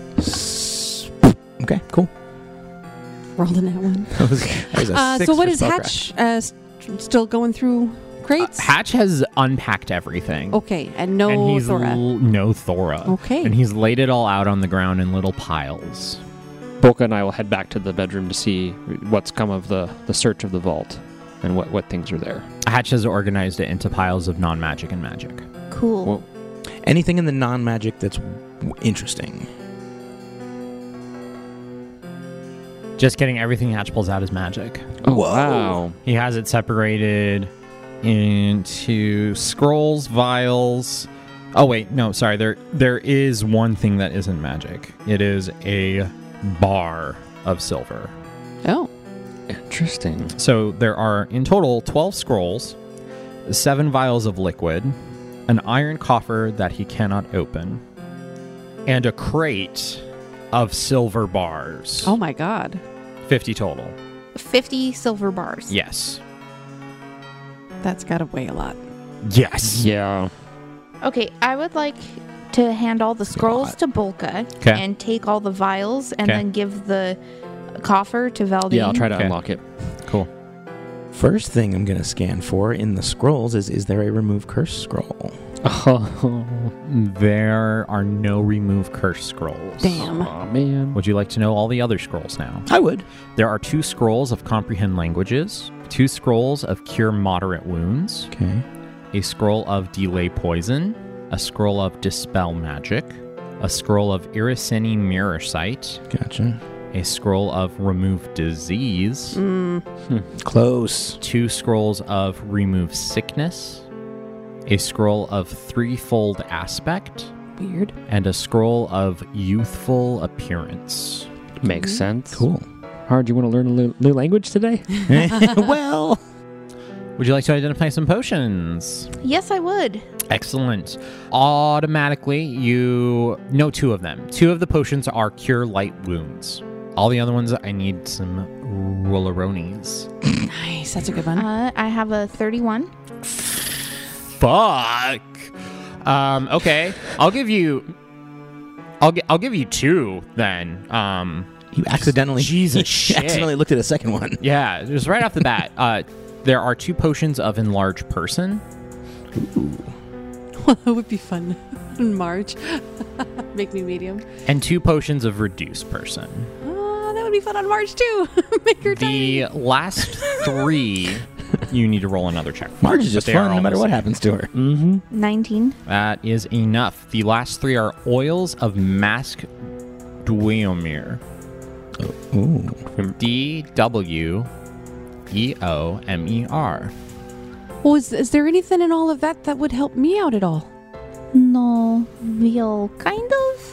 Okay, cool. Rolled in that one. That was a 6 So what for is spellcraft. Hatch still going through crates? Hatch has unpacked everything. Okay, and no and he's Thora. no Thora. Okay. And he's laid it all out on the ground in little piles. Bolka and I will head back to the bedroom to see what's come of the search of the vault and what things are there. Hatch has organized it into piles of non-magic and magic. Cool. Well, Anything in the non-magic that's interesting. Just kidding. Everything Hatch pulls out is magic. Oh, Whoa. wow. He has it separated into scrolls, vials. Oh wait, no, sorry. There is one thing that isn't magic. It is a bar of silver. Oh. Interesting. So there are in total 12 scrolls, 7 vials of liquid, an iron coffer that he cannot open, and a crate of silver bars. Oh my god. 50 total. 50 silver bars. Yes. That's gotta weigh a lot. Yes. Yeah. Okay, I would like to hand all the scrolls to Bolka 'Kay. and take all the vials and 'Kay. then give the coffer to Valdine. Yeah, I'll try to Okay. unlock it. Cool. First thing I'm going to scan for in the scrolls is there a remove curse scroll? Oh, There are no remove curse scrolls. Damn. man. Would you like to know all the other scrolls now? I would. There are 2 scrolls of comprehend languages, 2 scrolls of cure moderate wounds, Okay. a scroll of delay poison, a scroll of dispel magic, a scroll of Iraseni mirror sight, Gotcha. a scroll of remove disease, Close. 2 scrolls of remove sickness, a scroll of threefold aspect, Weird. and a scroll of youthful appearance. Makes sense. Cool. Hard, you want to learn a new language today? Well, Would you like to identify some potions? Yes, I would. Excellent. Automatically, you know 2 of them. 2 of the potions are cure light wounds. All the other ones, I need some rolleronis. Nice. That's a good one. I have a 31. Fuck. Okay. I'll give you 2 then. you accidentally. Jesus you shit. accidentally looked at a second one. Yeah, just right off the bat. There are 2 potions of enlarge person. Well, that would be fun. In March. Make me medium. And 2 potions of reduce person. That would be fun on March too. Make her The tiny. last 3 you need to roll another check for. Marge is just but they are fun no all matter the what same. happens to her. Mm-hmm. 19. That is enough. The last 3 are oils of mask Dweomer. Ooh. DWEOMER. Well, is there anything in all of that that would help me out at all? No, we'll kind of.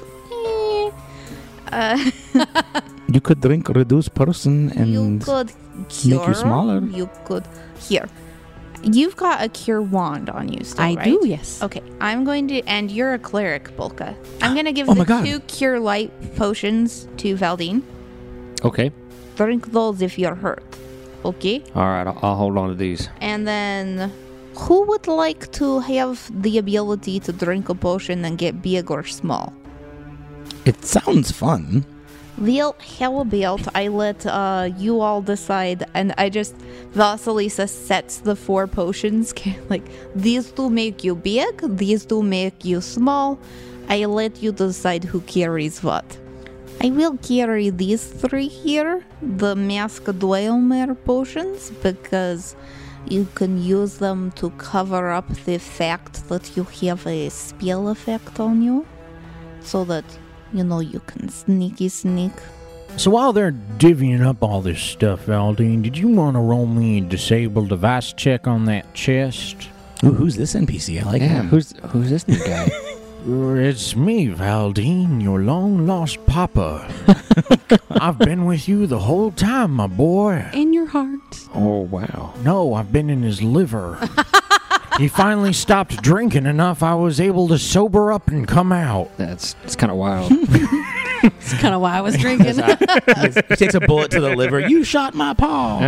You could drink reduce person You and could cure. you smaller. You could. Here. You've got a cure wand on you still, I right? do, yes. Okay, I'm going to, and you're a cleric, Bolka. I'm going to give Oh my the God. 2 cure light potions to Valdine. Okay. Drink those if you're hurt. Okay? All right. I'll hold on to these. And then, who would like to have the ability to drink a potion and get big or small? it sounds fun. Well, how about I let you all decide, and I just, Vasilisa sets the 4 potions, like, these 2 make you big, these 2 make you small. I let you decide who carries what. I will carry these 3 here, the Mask Dweomer potions, because you can use them to cover up the fact that you have a spell effect on you, so that you can sneak. So while they're divvying up all this stuff, Valdine, did you want to roll me a disable device check on that chest? Ooh, who's this NPC? I like Yeah, him. who's this new guy? It's me, Valdine, your long-lost papa. I've been with you the whole time, my boy. In your heart. Oh, wow. No, I've been in his liver. He finally stopped drinking enough I was able to sober up and come out. It's kind of wild. That's kind of why I was drinking. He takes a bullet to the liver. You shot my paw.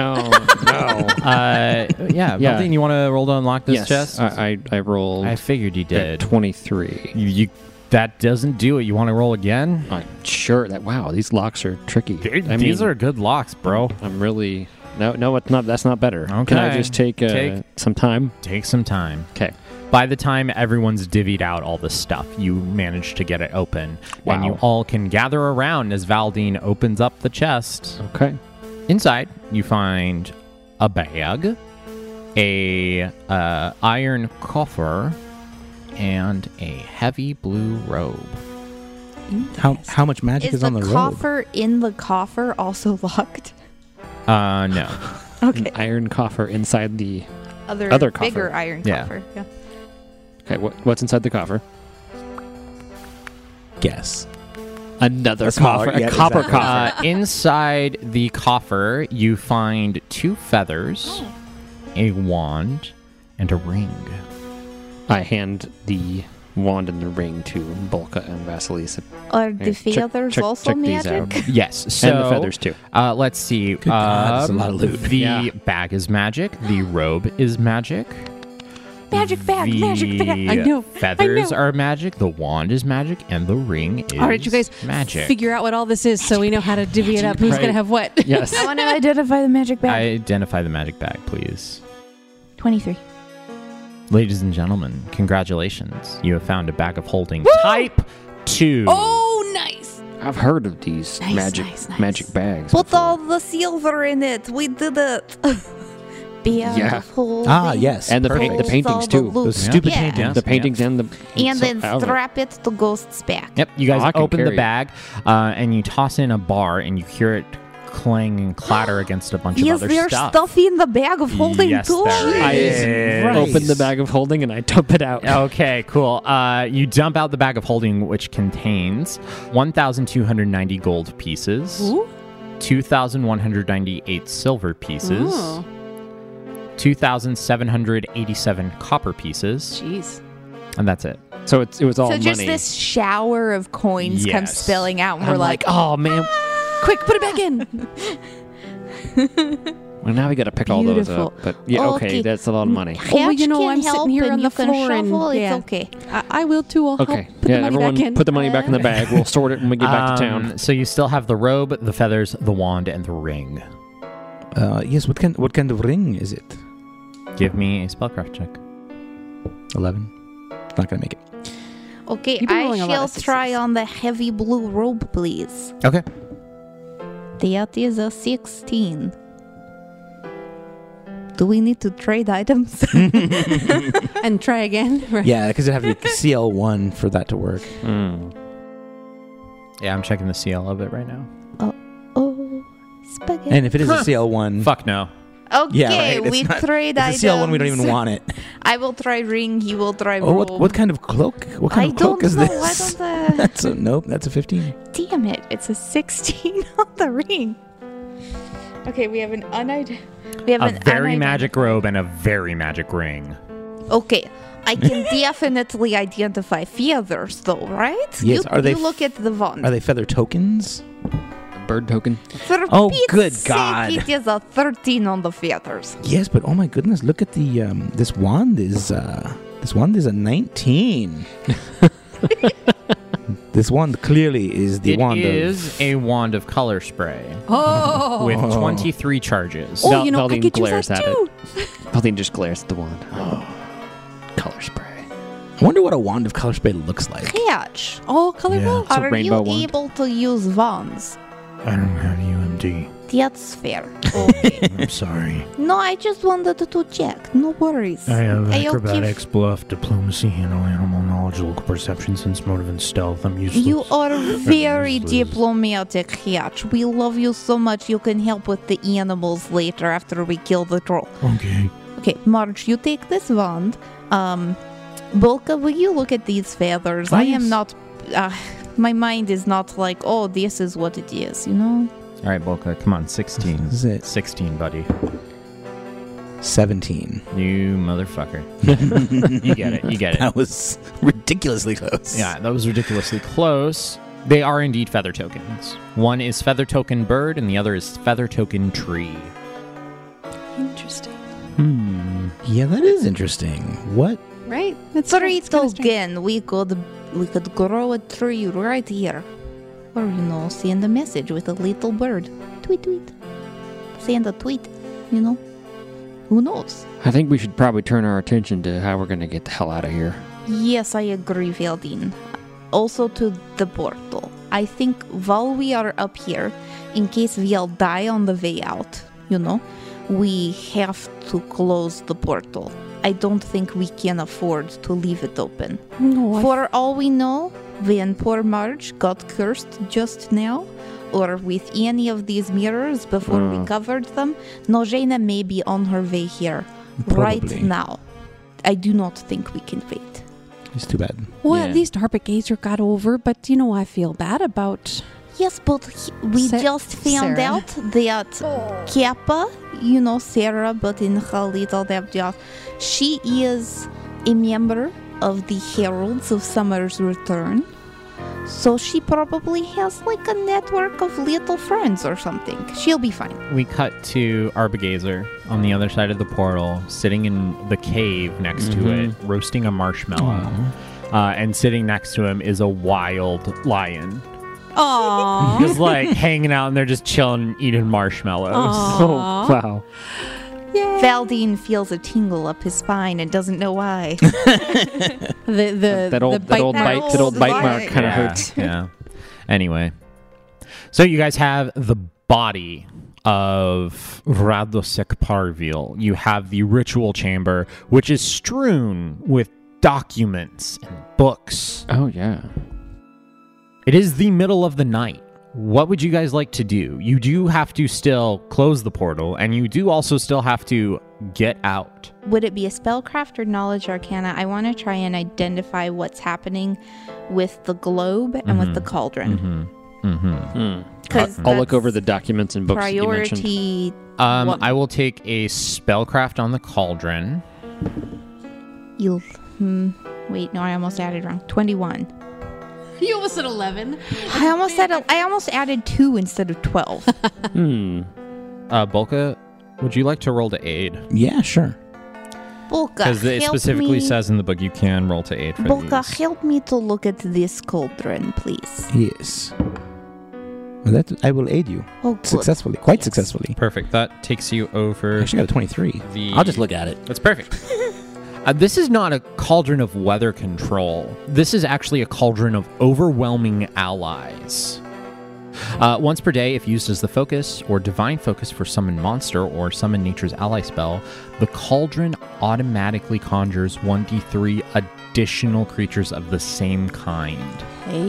No. Yeah, Valdine, you want to roll to unlock this Yes, chest? I rolled I figured you did. 23. You that doesn't do it. You want to roll again? Sure. Wow, these locks are tricky. These are good locks, bro. I'm really... No, it's not. That's not better. Okay. Can I just take some time? Take some time. Okay. By the time everyone's divvied out all the stuff, you manage to get it open. Wow. And you all can gather around as Valdine opens up the chest. Okay. Inside, you find a bag, a iron coffer, and a heavy blue robe. How much magic is on the robe? coffer in the coffer also locked? No. Okay. An iron coffer inside the... Other coffer. bigger iron Yeah. coffer. Yeah. Okay, what's inside the coffer? Guess. Another A smaller- coffer. yeah, A copper exactly. coffer. Inside the coffer, you find 2 feathers, a wand, and a ring. I hand the wand and the ring to Bolka and Vasilisa. Are the Check- feathers check also these out. magic? Yes. So, And the feathers, too. Let's see. Good God, that's a lot of loot. The Yeah. bag is magic. The robe is magic. Magic bag, the magic bag. I know, Feathers I know. are magic. The wand is magic, and the ring is All right, you guys magic. figure out what all this is so we know how to divvy it up. Who's Right. going to have what? Yes. I want to identify the magic bag. Identify the magic bag, please. 23. Ladies and gentlemen, congratulations. You have found a bag of holding type 2. Oh, nice. I've heard of these Nice, magic nice. magic bags. Put before. all the silver in it. We did it. Beautiful. Ah, yes. And the perfect. paint- the paintings, too. Those stupid Yeah. paintings. The paintings and the... And then so- strap it to Ghost's back. Yep, you guys I can open the carry it. bag and you toss in a bar and you hear it clang and clatter against a bunch of Is other there stuff. stuff in the bag of holding Yes, too? there I is. open the bag of holding and I dump it out. Okay, cool. You dump out the bag of holding, which contains 1,290 gold pieces, Ooh. 2,198 silver pieces, Oh, 2,787 copper pieces, jeez. and that's it. So it was all So money. just this shower of coins comes Yes. spilling out, and I'm we're like, oh man. Quick, put it back in. Well, now we got to pick all those Beautiful. up. But yeah, okay, Okay. that's a lot of money. Oh, well, you Hatch know, can I'm help sitting here and on you the can floor and- shuffle, yeah. It's okay. I will too. I'll Okay. help put Yeah, the money everyone back in. put the money back in the bag. We'll sort it when we get back to town. So you still have the robe, the feathers, the wand, and the ring. Yes. What kind of ring is it? Give me a spellcraft check. 11. It's not gonna make it. Okay, You've been I rolling a lot shall of sixes. try on the heavy blue robe, please. Okay. That is a 16. Do we need to trade items? And try again. Right. Yeah, because it have to be CL1 for that to work. Yeah, I'm checking the CL of it right now. Oh, spaghetti. And if it is a CL1, Fuck no. Okay, yeah, right. It's we not- trade it's items. a CL1. We don't even want it. I will try ring. He will try Oh, robe. what kind of cloak? What kind I of cloak don't is know. this? I don't. That's a nope. That's a 15. Damn it! It's a 16 on the ring. Okay, we have an We have A an very unidentified- magic robe and a very magic ring. Okay, I can definitely identify feathers, though, right? Yes, You, are they You look at the wand. Are they feather tokens? Bird token. For Oh, Pete's good sake, God. It is a 13 on the feathers. Yes, but oh my goodness, look at the this wand is a 19. This wand clearly is the It wand is a wand of color spray Oh. with 23 charges. Oh, you know, I Valdine could use glares that at too. Valdine just glares at the wand. Color spray. I wonder what a wand of color spray looks like. Catch. Oh, colorful. It's a Are you rainbow wand. able to use wands? I don't have UMD. That's fair. Okay. I'm sorry. No, I just wanted to check. No worries. I have I'll acrobatics, bluff, diplomacy, handle animal knowledge, local perception, sense motive, and stealth. I'm useless. You are very Useless. diplomatic, Hatch. We love you so much you can help with the animals later after we kill the troll. Okay. Okay, Marge, you take this wand Bolka, will you look at these feathers? I am yes. not. My mind is not like, oh, this is what it is, you know? All right, Bolka, come on, 16. This is it. 16, buddy. 17. You motherfucker. You get it. You get it. That was ridiculously close. Yeah, that was ridiculously close. They are indeed feather tokens. One is feather token bird, and the other is feather token tree. Interesting. Yeah, that is interesting. What? Right? It's Three it's kinda strange. token. We could grow a tree right here. Or, you know, send a message with a little bird. Tweet, tweet. Send a tweet, you know? Who knows? I think we should probably turn our attention to how we're going to get the hell out of here. Yes, I agree, Veldin. Also to the portal. I think while we are up here, in case we all die on the way out, you know, we have to close the portal. I don't think we can afford to leave it open. No, For all we know, when poor Marge got cursed just now, or with any of these mirrors before we covered them, Nojena may be on her way here right Probably. now. I do not think we can wait. It's too bad. well, Yeah. at least Harpic Gazer got over, but, you know, I feel bad about... Yes, but we Sa- just found Sarah. out that Kappa, you know, Sarah, but in her little job, she is a member of the Heralds of Summer's Return. So she probably has like a network of little friends or something. She'll be fine. We cut to Arbigazer on the other side of the portal, sitting in the cave next to it, roasting a marshmallow. And sitting next to him is a wild lion. Aww. Just like hanging out, and they're just chilling, eating marshmallows. Oh, wow. Yay. Valdine feels a tingle up his spine and doesn't know why. That old bite mark kind of hurts. Yeah. Anyway, so you guys have the body of Radosek Parvil. You have the ritual chamber, which is strewn with documents and books. Oh, yeah. It is the middle of the night. What would you guys like to do? You do have to still close the portal, and you do also still have to get out. Would it be a spellcraft or knowledge arcana? I want to try and identify what's happening with the globe and with the cauldron. I'll look over the documents and books that you mentioned. priority. I will take a spellcraft on the cauldron. Wait, no, I almost added wrong. 21. You almost said 11. I almost added 2 instead of 12. Bolka, would you like to roll to aid? Yeah, sure. Bolka, Because it help specifically me. says in the book you can roll to aid for Bolka, these. help me to look at this cauldron, please. Yes. Well, that I will aid you Oh, good. successfully, quite Yes. successfully. Perfect. That takes you I over actually got a 23. the... I'll just look at it. That's perfect. This is not a cauldron of weather control. This is actually a cauldron of overwhelming allies. Once per day, if used as the focus or divine focus for summon monster or summon nature's ally spell, the cauldron automatically conjures 1d3 additional creatures of the same kind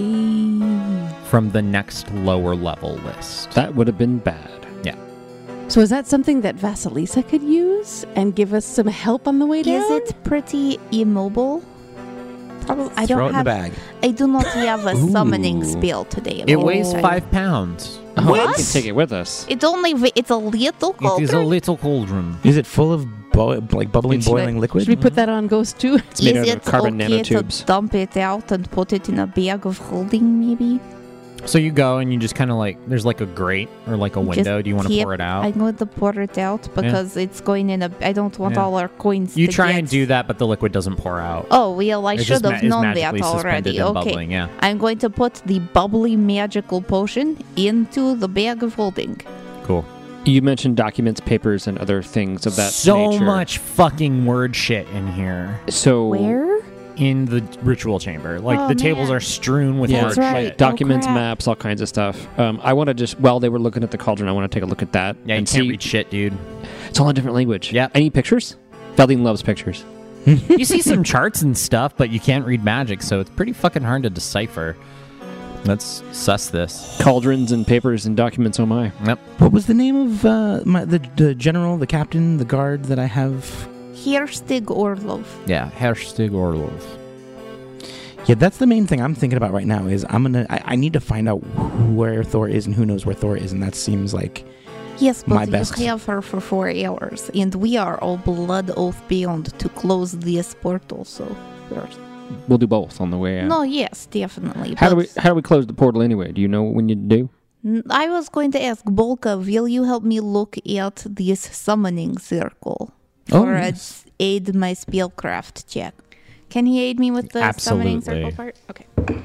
from the next lower level list. That would have been bad. So is that something that Vasilisa could use and give us some help on the way down? Is it pretty immobile? Probably. I Throw it don't in have. the bag. I do not have a summoning Ooh. spell today. It weighs Oh. 5 pounds. Oh, we What? can take it with us. It's only. It's a little It is a cauldron. little cauldron. Is it full of bubbling, It's boiling liquid? Should we put that on Ghost too? It's made Is out of it carbon okay to nanotubes. dump it out and put it in a bag of holding, maybe? So you go and you just kind of like, there's like a grate or like a window. Do you want to Yep, pour it out? I'm going to pour it out because it's going in a. I don't want Yeah. all our coins. You to try get. and do that, but the liquid doesn't pour out. Oh well, I It should just have is known that magically suspended already. and Okay, bubbling, yeah. I'm going to put the bubbly magical potion into the bag of holding. Cool. You mentioned documents, papers, and other things of that So nature. much fucking word shit in here. So Where? In the ritual chamber. Like, Oh, the tables man. are strewn with Yeah. word That's right. shit. documents, crap. maps, all kinds of stuff. I want to just, while they were looking at the cauldron, I want to take a look at that. Yeah, you and can't see. read shit, dude. It's all in a different language. Yep. Any pictures? Veldine loves pictures. You see some charts and stuff, but you can't read magic, so it's pretty fucking hard to decipher. Let's suss this. Cauldrons and papers and documents, oh my. Yep. What was the name of the general, the captain, the guard that I have Herstig Orlov. Yeah, Herstig Orlov. Yeah, that's the main thing I'm thinking about right now. Is I need to find out where Thor is and who knows where Thor is, and that seems like Yes, but my best. you have her for 4 hours, and we are all blood oath bound to close this portal. So, We'll do both on the way out. no, yes, definitely. How do but we close the portal anyway? Do you know what we need to do? I was going to ask Bolka, will you help me look at this summoning circle Oh, for yes. aid my spellcraft check? Can he aid me with the summoning circle Absolutely. part? Okay.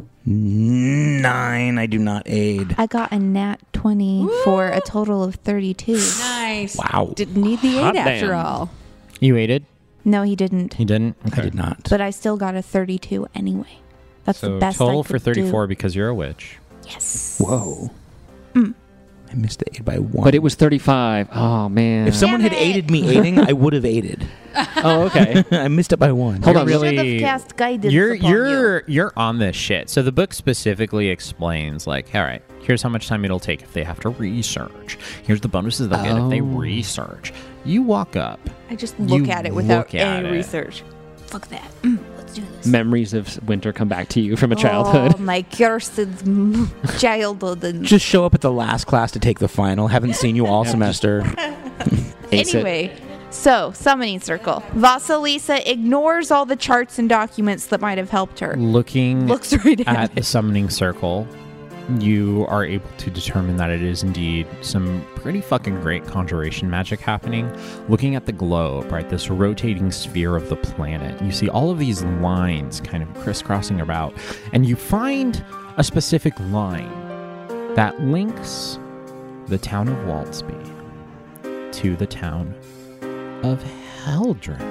9. I do not aid. I got a nat 20 for a total of 32. Nice. Wow. Didn't need the Hot aid after damn. all. You aided? No, he didn't. He didn't? I did not. But I still got a 32 anyway. That's So the best total I for could 34 because you're a witch. do. Yes. Whoa. I missed the aid by 1. But it was 35. Oh, man. If someone had Damn it. aided me aiding, I would have aided. Oh, okay. I missed it by 1. Hold on. You're Should really- have cast guidance You're upon you. you're on this shit. So the book specifically explains, like, all right, here's how much time it'll take if they have to research. Here's the bonuses they'll get if they Oh. research. You walk up. I just look You at it without look at any it. research. Fuck that. Let's do this. Memories of winter come back to you from a childhood. Oh, my cursed childhood. And Just show up at the last class to take the final. Haven't seen you all semester. Ace it. anyway, so summoning circle. Vasilisa ignores all the charts and documents that might have helped her. Looking Looks right at at the it. summoning circle, you are able to determine that it is indeed some pretty fucking great conjuration magic happening. Looking at the globe, right, this rotating sphere of the planet, you see all of these lines kind of crisscrossing about, and you find a specific line that links the town of Waldsby to the town of Heldren.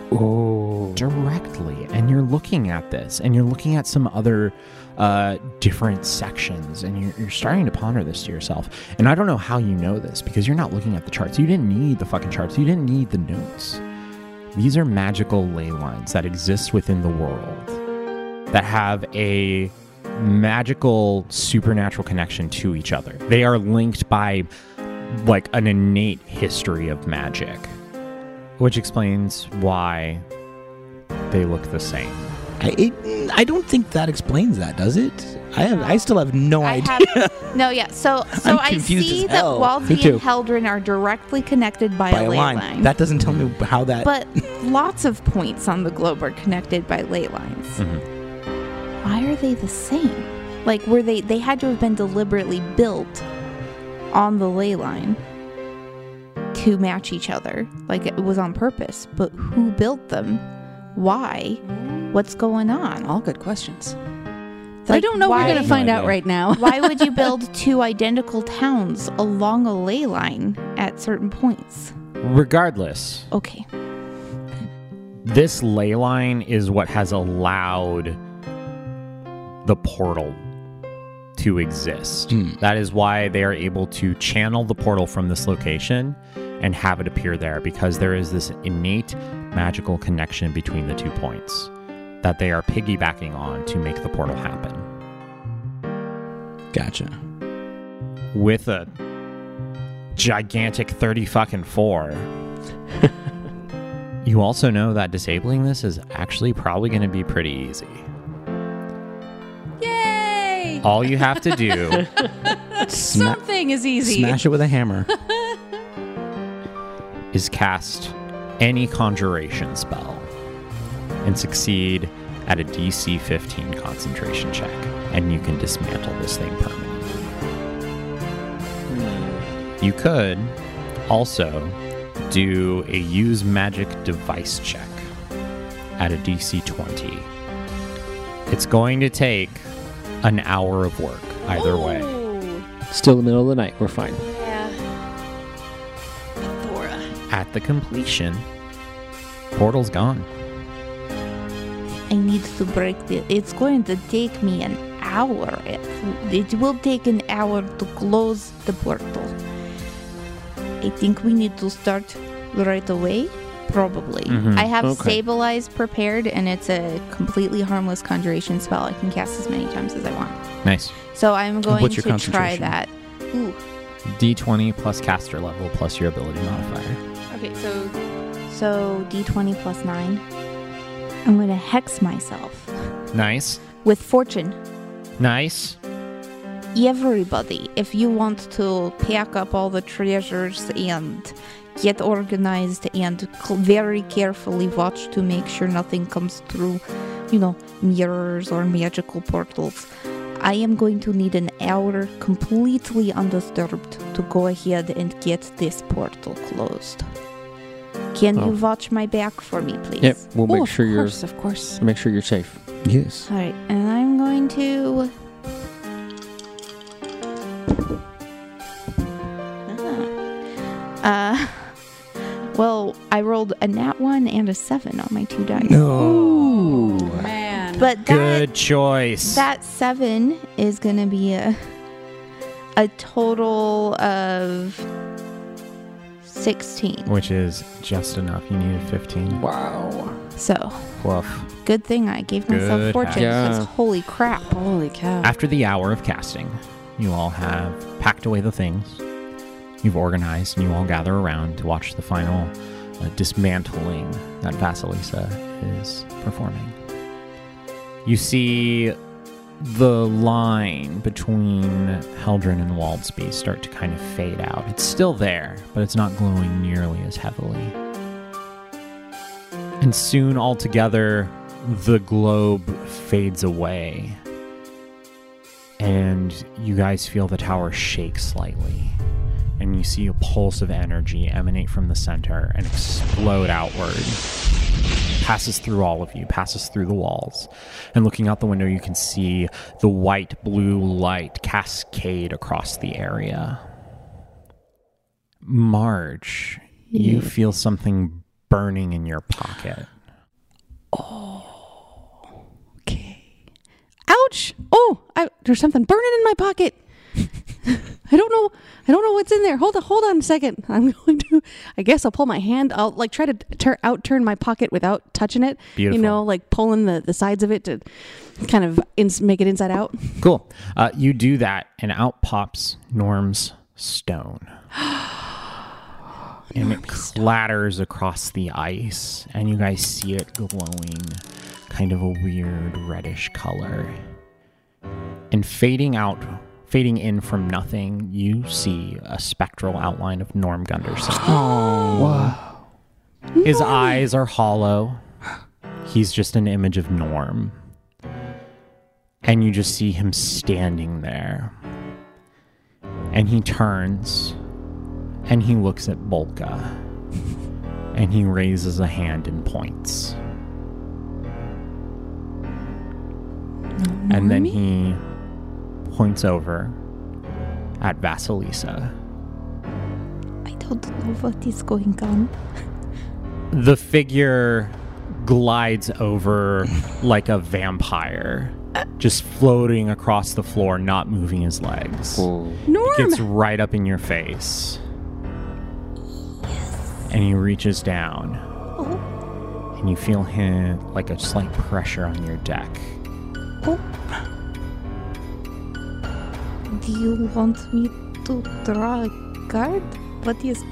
Oh. Directly, and you're looking at this, and you're looking at some other different sections, and you're starting to ponder this to yourself. And I don't know how you know this, because you're not looking at the charts. You didn't need the fucking charts. You didn't need the notes. These are magical ley lines that exist within the world that have a magical supernatural connection to each other. They are linked by like an innate history of magic, which explains why they look the same. I don't think that explains that, does it? I still have no I idea. have, no, yeah. So I'm I confused see as that hell. Me Waldsby too. and Heldren are directly connected by, By a a ley line. line. That doesn't tell me how that. But lots of points on the globe are connected by ley lines. Mm-hmm. Why are they the same? Like, were they had to have been deliberately built on the ley line to match each other. Like, it was on purpose. But who built them? Why? What's going on? All good questions. That I Like, don't know why- we're going to find No out idea. right now. Why would you build two identical towns along a ley line at certain points? Regardless, Okay. this ley line is what has allowed the portal to exist. That is why they are able to channel the portal from this location and have it appear there, because there is this innate magical connection between the 2 points that they are piggybacking on to make the portal happen. Gotcha. With a gigantic 30 fucking 4. You also know that disabling this is actually probably going to be pretty easy. Yay! All you have to do Something is easy. Smash it with a hammer. is cast any conjuration spell and succeed at a DC 15 concentration check, and you can dismantle this thing permanently. You could also do a use magic device check at a DC 20. It's going to take an hour of work either way. Still the middle of the night. We're fine. At the completion, portal's gone. I need to break this. It's going to take me an hour. It will take an hour to close the portal. I think we need to start right away. Probably. Mhm. I have Okay. Stabilize prepared, and it's a completely harmless conjuration spell. I can cast as many times as I want. Nice. So I'm going What's your to try concentration? that. Ooh. D20 plus caster level plus your ability modifier. Okay, so So D20 plus 9. I'm going to hex myself Nice. with fortune. Nice. Everybody, if you want to pack up all the treasures and get organized and very carefully watch to make sure nothing comes through, mirrors or magical portals, I am going to need an hour completely undisturbed to go ahead and get this portal closed. Can you watch my back for me, please? Yep, we'll make Oh, sure of course. make sure you're safe. Yes. All right, and I'm going to. Well, I rolled a nat 1 and a 7 on my 2 dice. Ooh. Man. But Good choice. that 7 is going to be a total of 16. Which is just enough. You needed 15. Wow. So, Woof. good thing I gave myself Good fortune. hack. Because holy crap. Holy cow. After the hour of casting, you all have packed away the things. You've organized, and you all gather around to watch the final dismantling that Vasilisa is performing. You see the line between Heldren and Waldsby start to kind of fade out. It's still there, but it's not glowing nearly as heavily. And soon, altogether, the globe fades away. And you guys feel the tower shake slightly. And you see a pulse of energy emanate from the center and explode outward. Passes through all of you, passes through the walls. And looking out the window, you can see the white-blue light cascade across the area. Marge, you feel something burning in your pocket. Okay. Ouch! Oh, there's something burning in my pocket. I don't know what's in there. Hold on a second. I'm going to. I guess I'll pull my hand. I'll try to outturn my pocket without touching it. Beautiful. Like pulling the sides of it to kind of make it inside out. Cool. You do that, and out pops Norm's stone. And it clatters across the ice, and you guys see it glowing kind of a weird reddish color. And fading in from nothing, you see a spectral outline of Norm Gunderson. Wow. His eyes are hollow. He's just an image of Norm. And you just see him standing there. And he turns, and he looks at Bolka. And he raises a hand and points. And then he points over at Vasilisa. I don't know what is going on. The figure glides over like a vampire, just floating across the floor, not moving his legs. Norm! Gets right up in your face. And he reaches down. And you feel him like a slight pressure on your deck. Do you want me to draw a card? What is...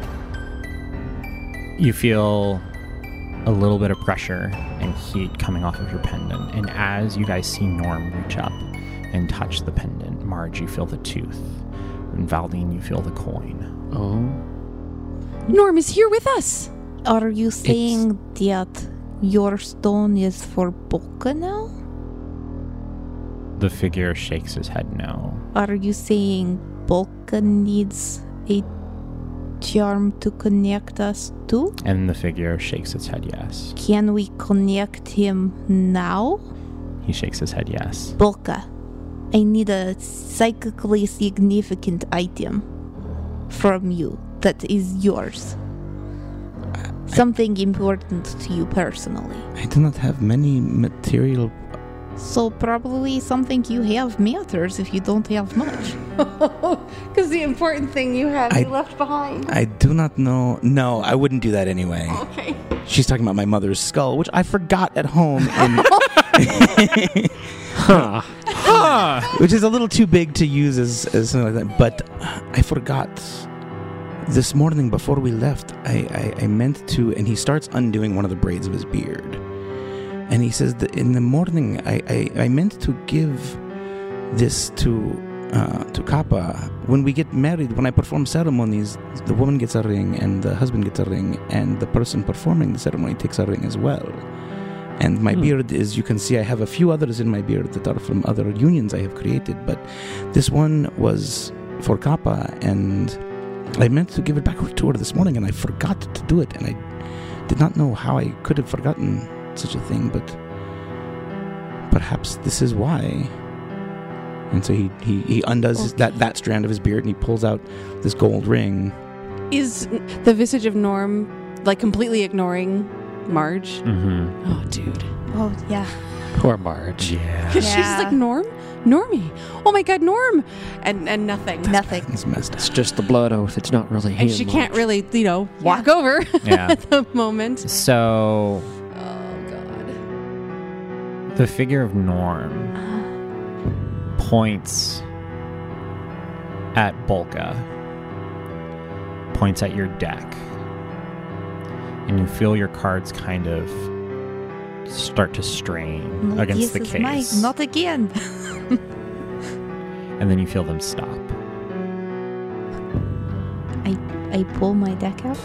You feel a little bit of pressure and heat coming off of your pendant. And as you guys see Norm reach up and touch the pendant, Marge, you feel the tooth. And Valdine, you feel the coin. Oh. Norm is here with us. Are you saying that your stone is for Bolka now? The figure shakes his head no. Are you saying Bolka needs a charm to connect us to? And the figure shakes its head yes. Can we connect him now? He shakes his head yes. Bolka, I need a psychically significant item from you that is yours. Something important to you personally. I do not have many material. So probably something you have matters if you don't have much. Because the important thing you have I- you left behind. I do not know. No, I wouldn't do that anyway. Okay. She's talking about my mother's skull, which I forgot at home, which is a little too big to use as something like that. But I forgot This morning before we left, I meant to, and he starts undoing one of the braids of his beard. And he says that in the morning, I meant to give this to Kappa. When we get married, when I perform ceremonies, the woman gets a ring and the husband gets a ring, and the person performing the ceremony takes a ring as well. And my beard is, you can see I have a few others in my beard that are from other unions I have created, but this one was for Kappa, and I meant to give it back to her this morning, and I forgot to do it, and I did not know how I could have forgotten such a thing, but perhaps this is why. And so he undoes that strand of his beard, and he pulls out this gold ring. Is the visage of Norm like completely ignoring Marge? Mm-hmm. Oh, dude. Oh, yeah. Poor Marge. Yeah. Because she's Yeah. like, Normie. Oh my God, Norm. And nothing. Nothing. It's messed up. It's just the blood oath. It's not really him. And she can't Marge. really, walk over Yeah. at the moment. So Oh, God. the figure of Norm points at Bolka, points at your deck, and you feel your cards kind of start to strain against the this is case. mine. Not again. And then you feel them stop. I pull my deck out.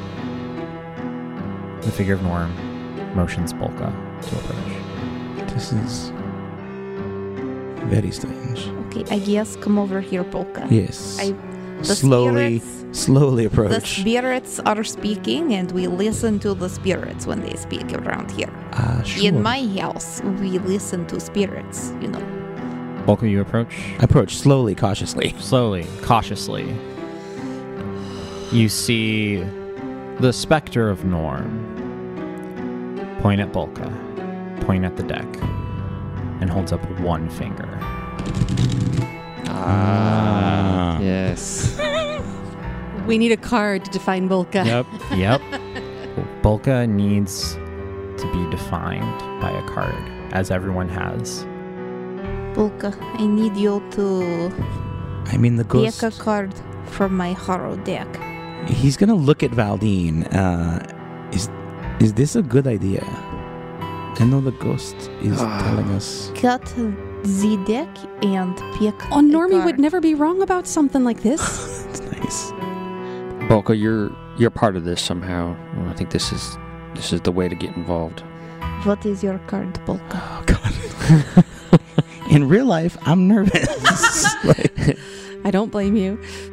The figure of Norm motions Bolka to approach. This is very strange. Okay, I guess come over here, Polka. Yes. The Slowly The approach. spirits are speaking, and we listen to the spirits when they speak around here. Sure. In my house, we listen to spirits, Bolka, you approach. Approach slowly, cautiously. Slowly, cautiously. You see the specter of Norm point at Bolka, point at the deck, and holds up one finger. Yes. We need a card to define Volka. Yep. Bolka needs to be defined by a card, as everyone has. Polka, I need you to I mean, the ghost. pick a card from my horror deck. He's gonna look at Valdine. Is this a good idea? I know the ghost is telling us. Cut the deck and pick Oh, a Normie card. would never be wrong about something like this. It's nice. Bolka, you're part of this somehow. Well, I think this is the way to get involved. What is your card, Polka? Oh God. In real life, I'm nervous. I don't blame you.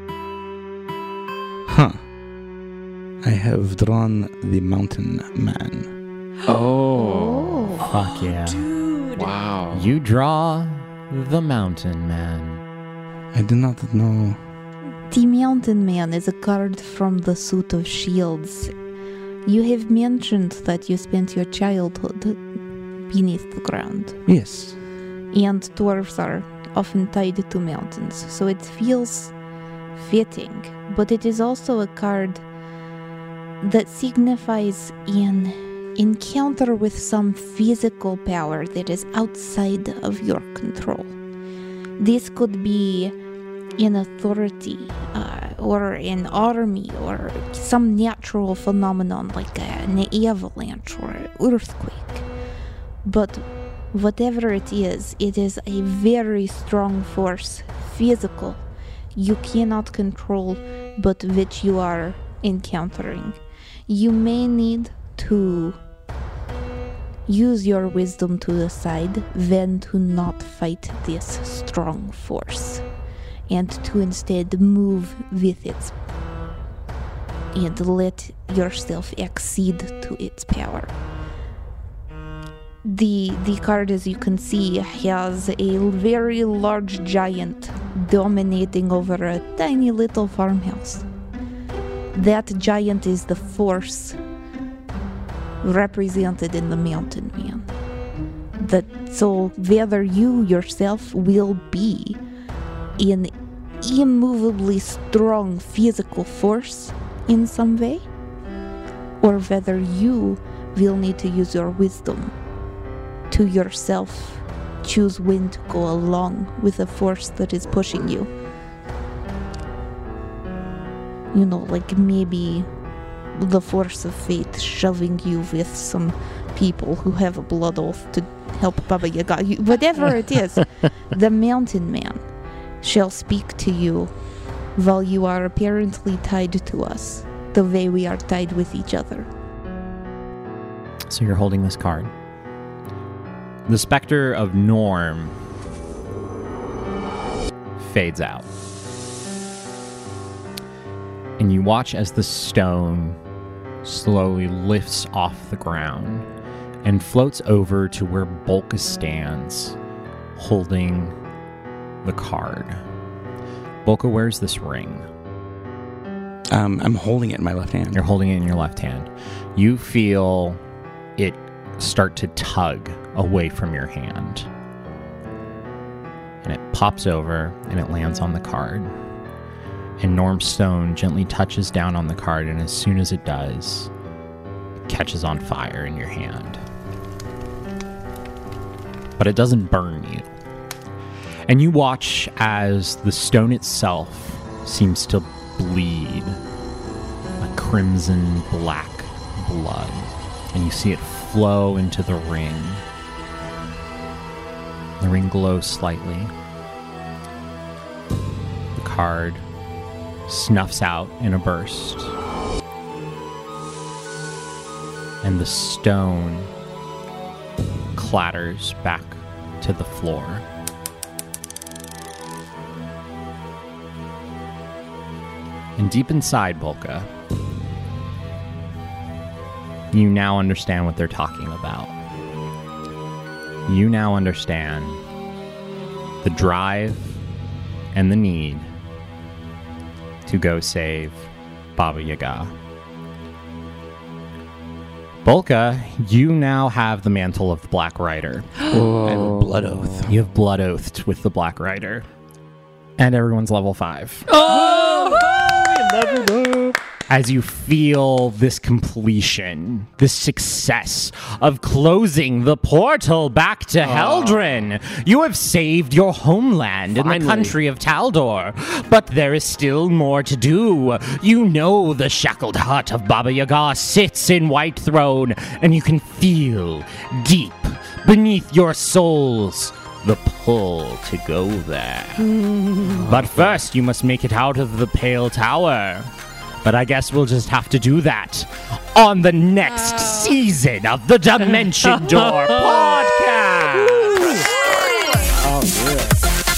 Huh. I have drawn the mountain man. Oh. Fuck yeah. Dude. Wow. You draw the mountain man. I do not know. The Mountain Man is a card from the Suit of Shields. You have mentioned that you spent your childhood beneath the ground, Yes. and dwarves are often tied to mountains, so it feels fitting. But it is also a card that signifies an encounter with some physical power that is outside of your control. This could be an authority, or an army, or some natural phenomenon like an avalanche or an earthquake. But whatever it is a very strong force, physical, you cannot control, but which you are encountering. You may need to use your wisdom to decide when to not fight this strong force, and to instead move with it and let yourself accede to its power. The card, as you can see, has a very large giant dominating over a tiny little farmhouse. That giant is the force represented in the Mountain Man. So whether you yourself will be an immovably strong physical force in some way, or whether you will need to use your wisdom to yourself choose when to go along with a force that is pushing you. like maybe the force of fate shoving you with some people who have a blood oath to help Baba Yaga. Whatever it is, the mountain man shall speak to you while you are apparently tied to us, the way we are tied with each other. So you're holding this card. The specter of Norm fades out. And you watch as the stone slowly lifts off the ground and floats over to where Bolka stands, holding the card. Bolka wears this ring. I'm holding it in my left hand. You're holding it in your left hand. You feel it start to tug away from your hand. And it pops over and it lands on the card. And Norm Stone gently touches down on the card, and as soon as it does, it catches on fire in your hand. But it doesn't burn you. And you watch as the stone itself seems to bleed a crimson black blood. And you see it flow into the ring. The ring glows slightly. The card snuffs out in a burst. And the stone clatters back to the floor. And deep inside Bolka, you now understand what they're talking about. You now understand the drive and the need to go save Baba Yaga. Bolka, you now have the mantle of the Black Rider. I have a blood oath. You have blood oathed with the Black Rider. And everyone's level 5. As you feel this completion, this success of closing the portal back to Heldren, you have saved your homeland in the country of Taldor. But there is still more to do. You know the shackled hut of Baba Yaga sits in White Throne, and you can feel deep beneath your souls the pull to go there. But first, you must make it out of the Pale Tower. But I guess we'll just have to do that on the next season of the Dimension Door podcast. Oh, yeah.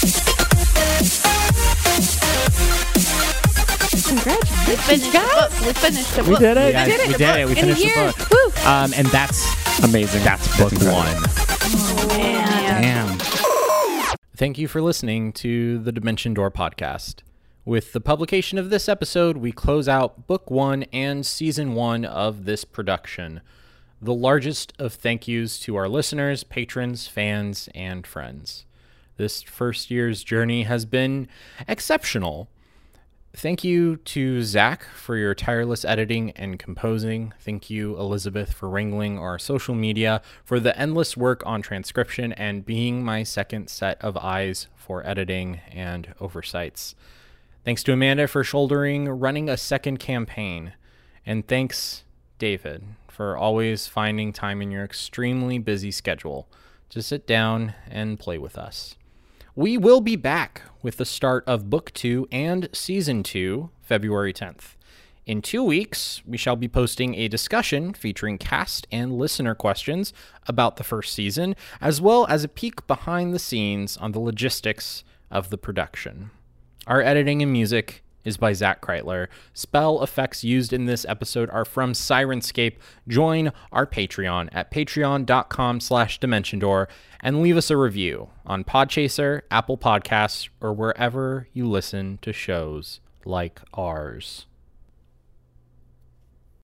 Congratulations. We finished the book. We did it. Yeah, we did it. We In a finished the year. book. Woo. And that's Amazing. That's book incredible. 1. Damn. Thank you for listening to the Dimension Door podcast. With the publication of this episode, we close out Book 1 and Season 1 of this production. The largest of thank yous to our listeners, patrons, fans, and friends. This first year's journey has been exceptional. Thank you to Zach for your tireless editing and composing. Thank you, Elizabeth, for wrangling our social media, for the endless work on transcription, and being my second set of eyes for editing and oversights. Thanks to Amanda for running a second campaign. And thanks, David, for always finding time in your extremely busy schedule to sit down and play with us. We will be back with the start of Book 2 and Season 2, February 10th. In 2 weeks, we shall be posting a discussion featuring cast and listener questions about the first season, as well as a peek behind the scenes on the logistics of the production. Our editing and music is by Zach Kreitler. Spell effects used in this episode are from Sirenscape. Join our Patreon at patreon.com/DimensionDoor and leave us a review on Podchaser, Apple Podcasts, or wherever you listen to shows like ours.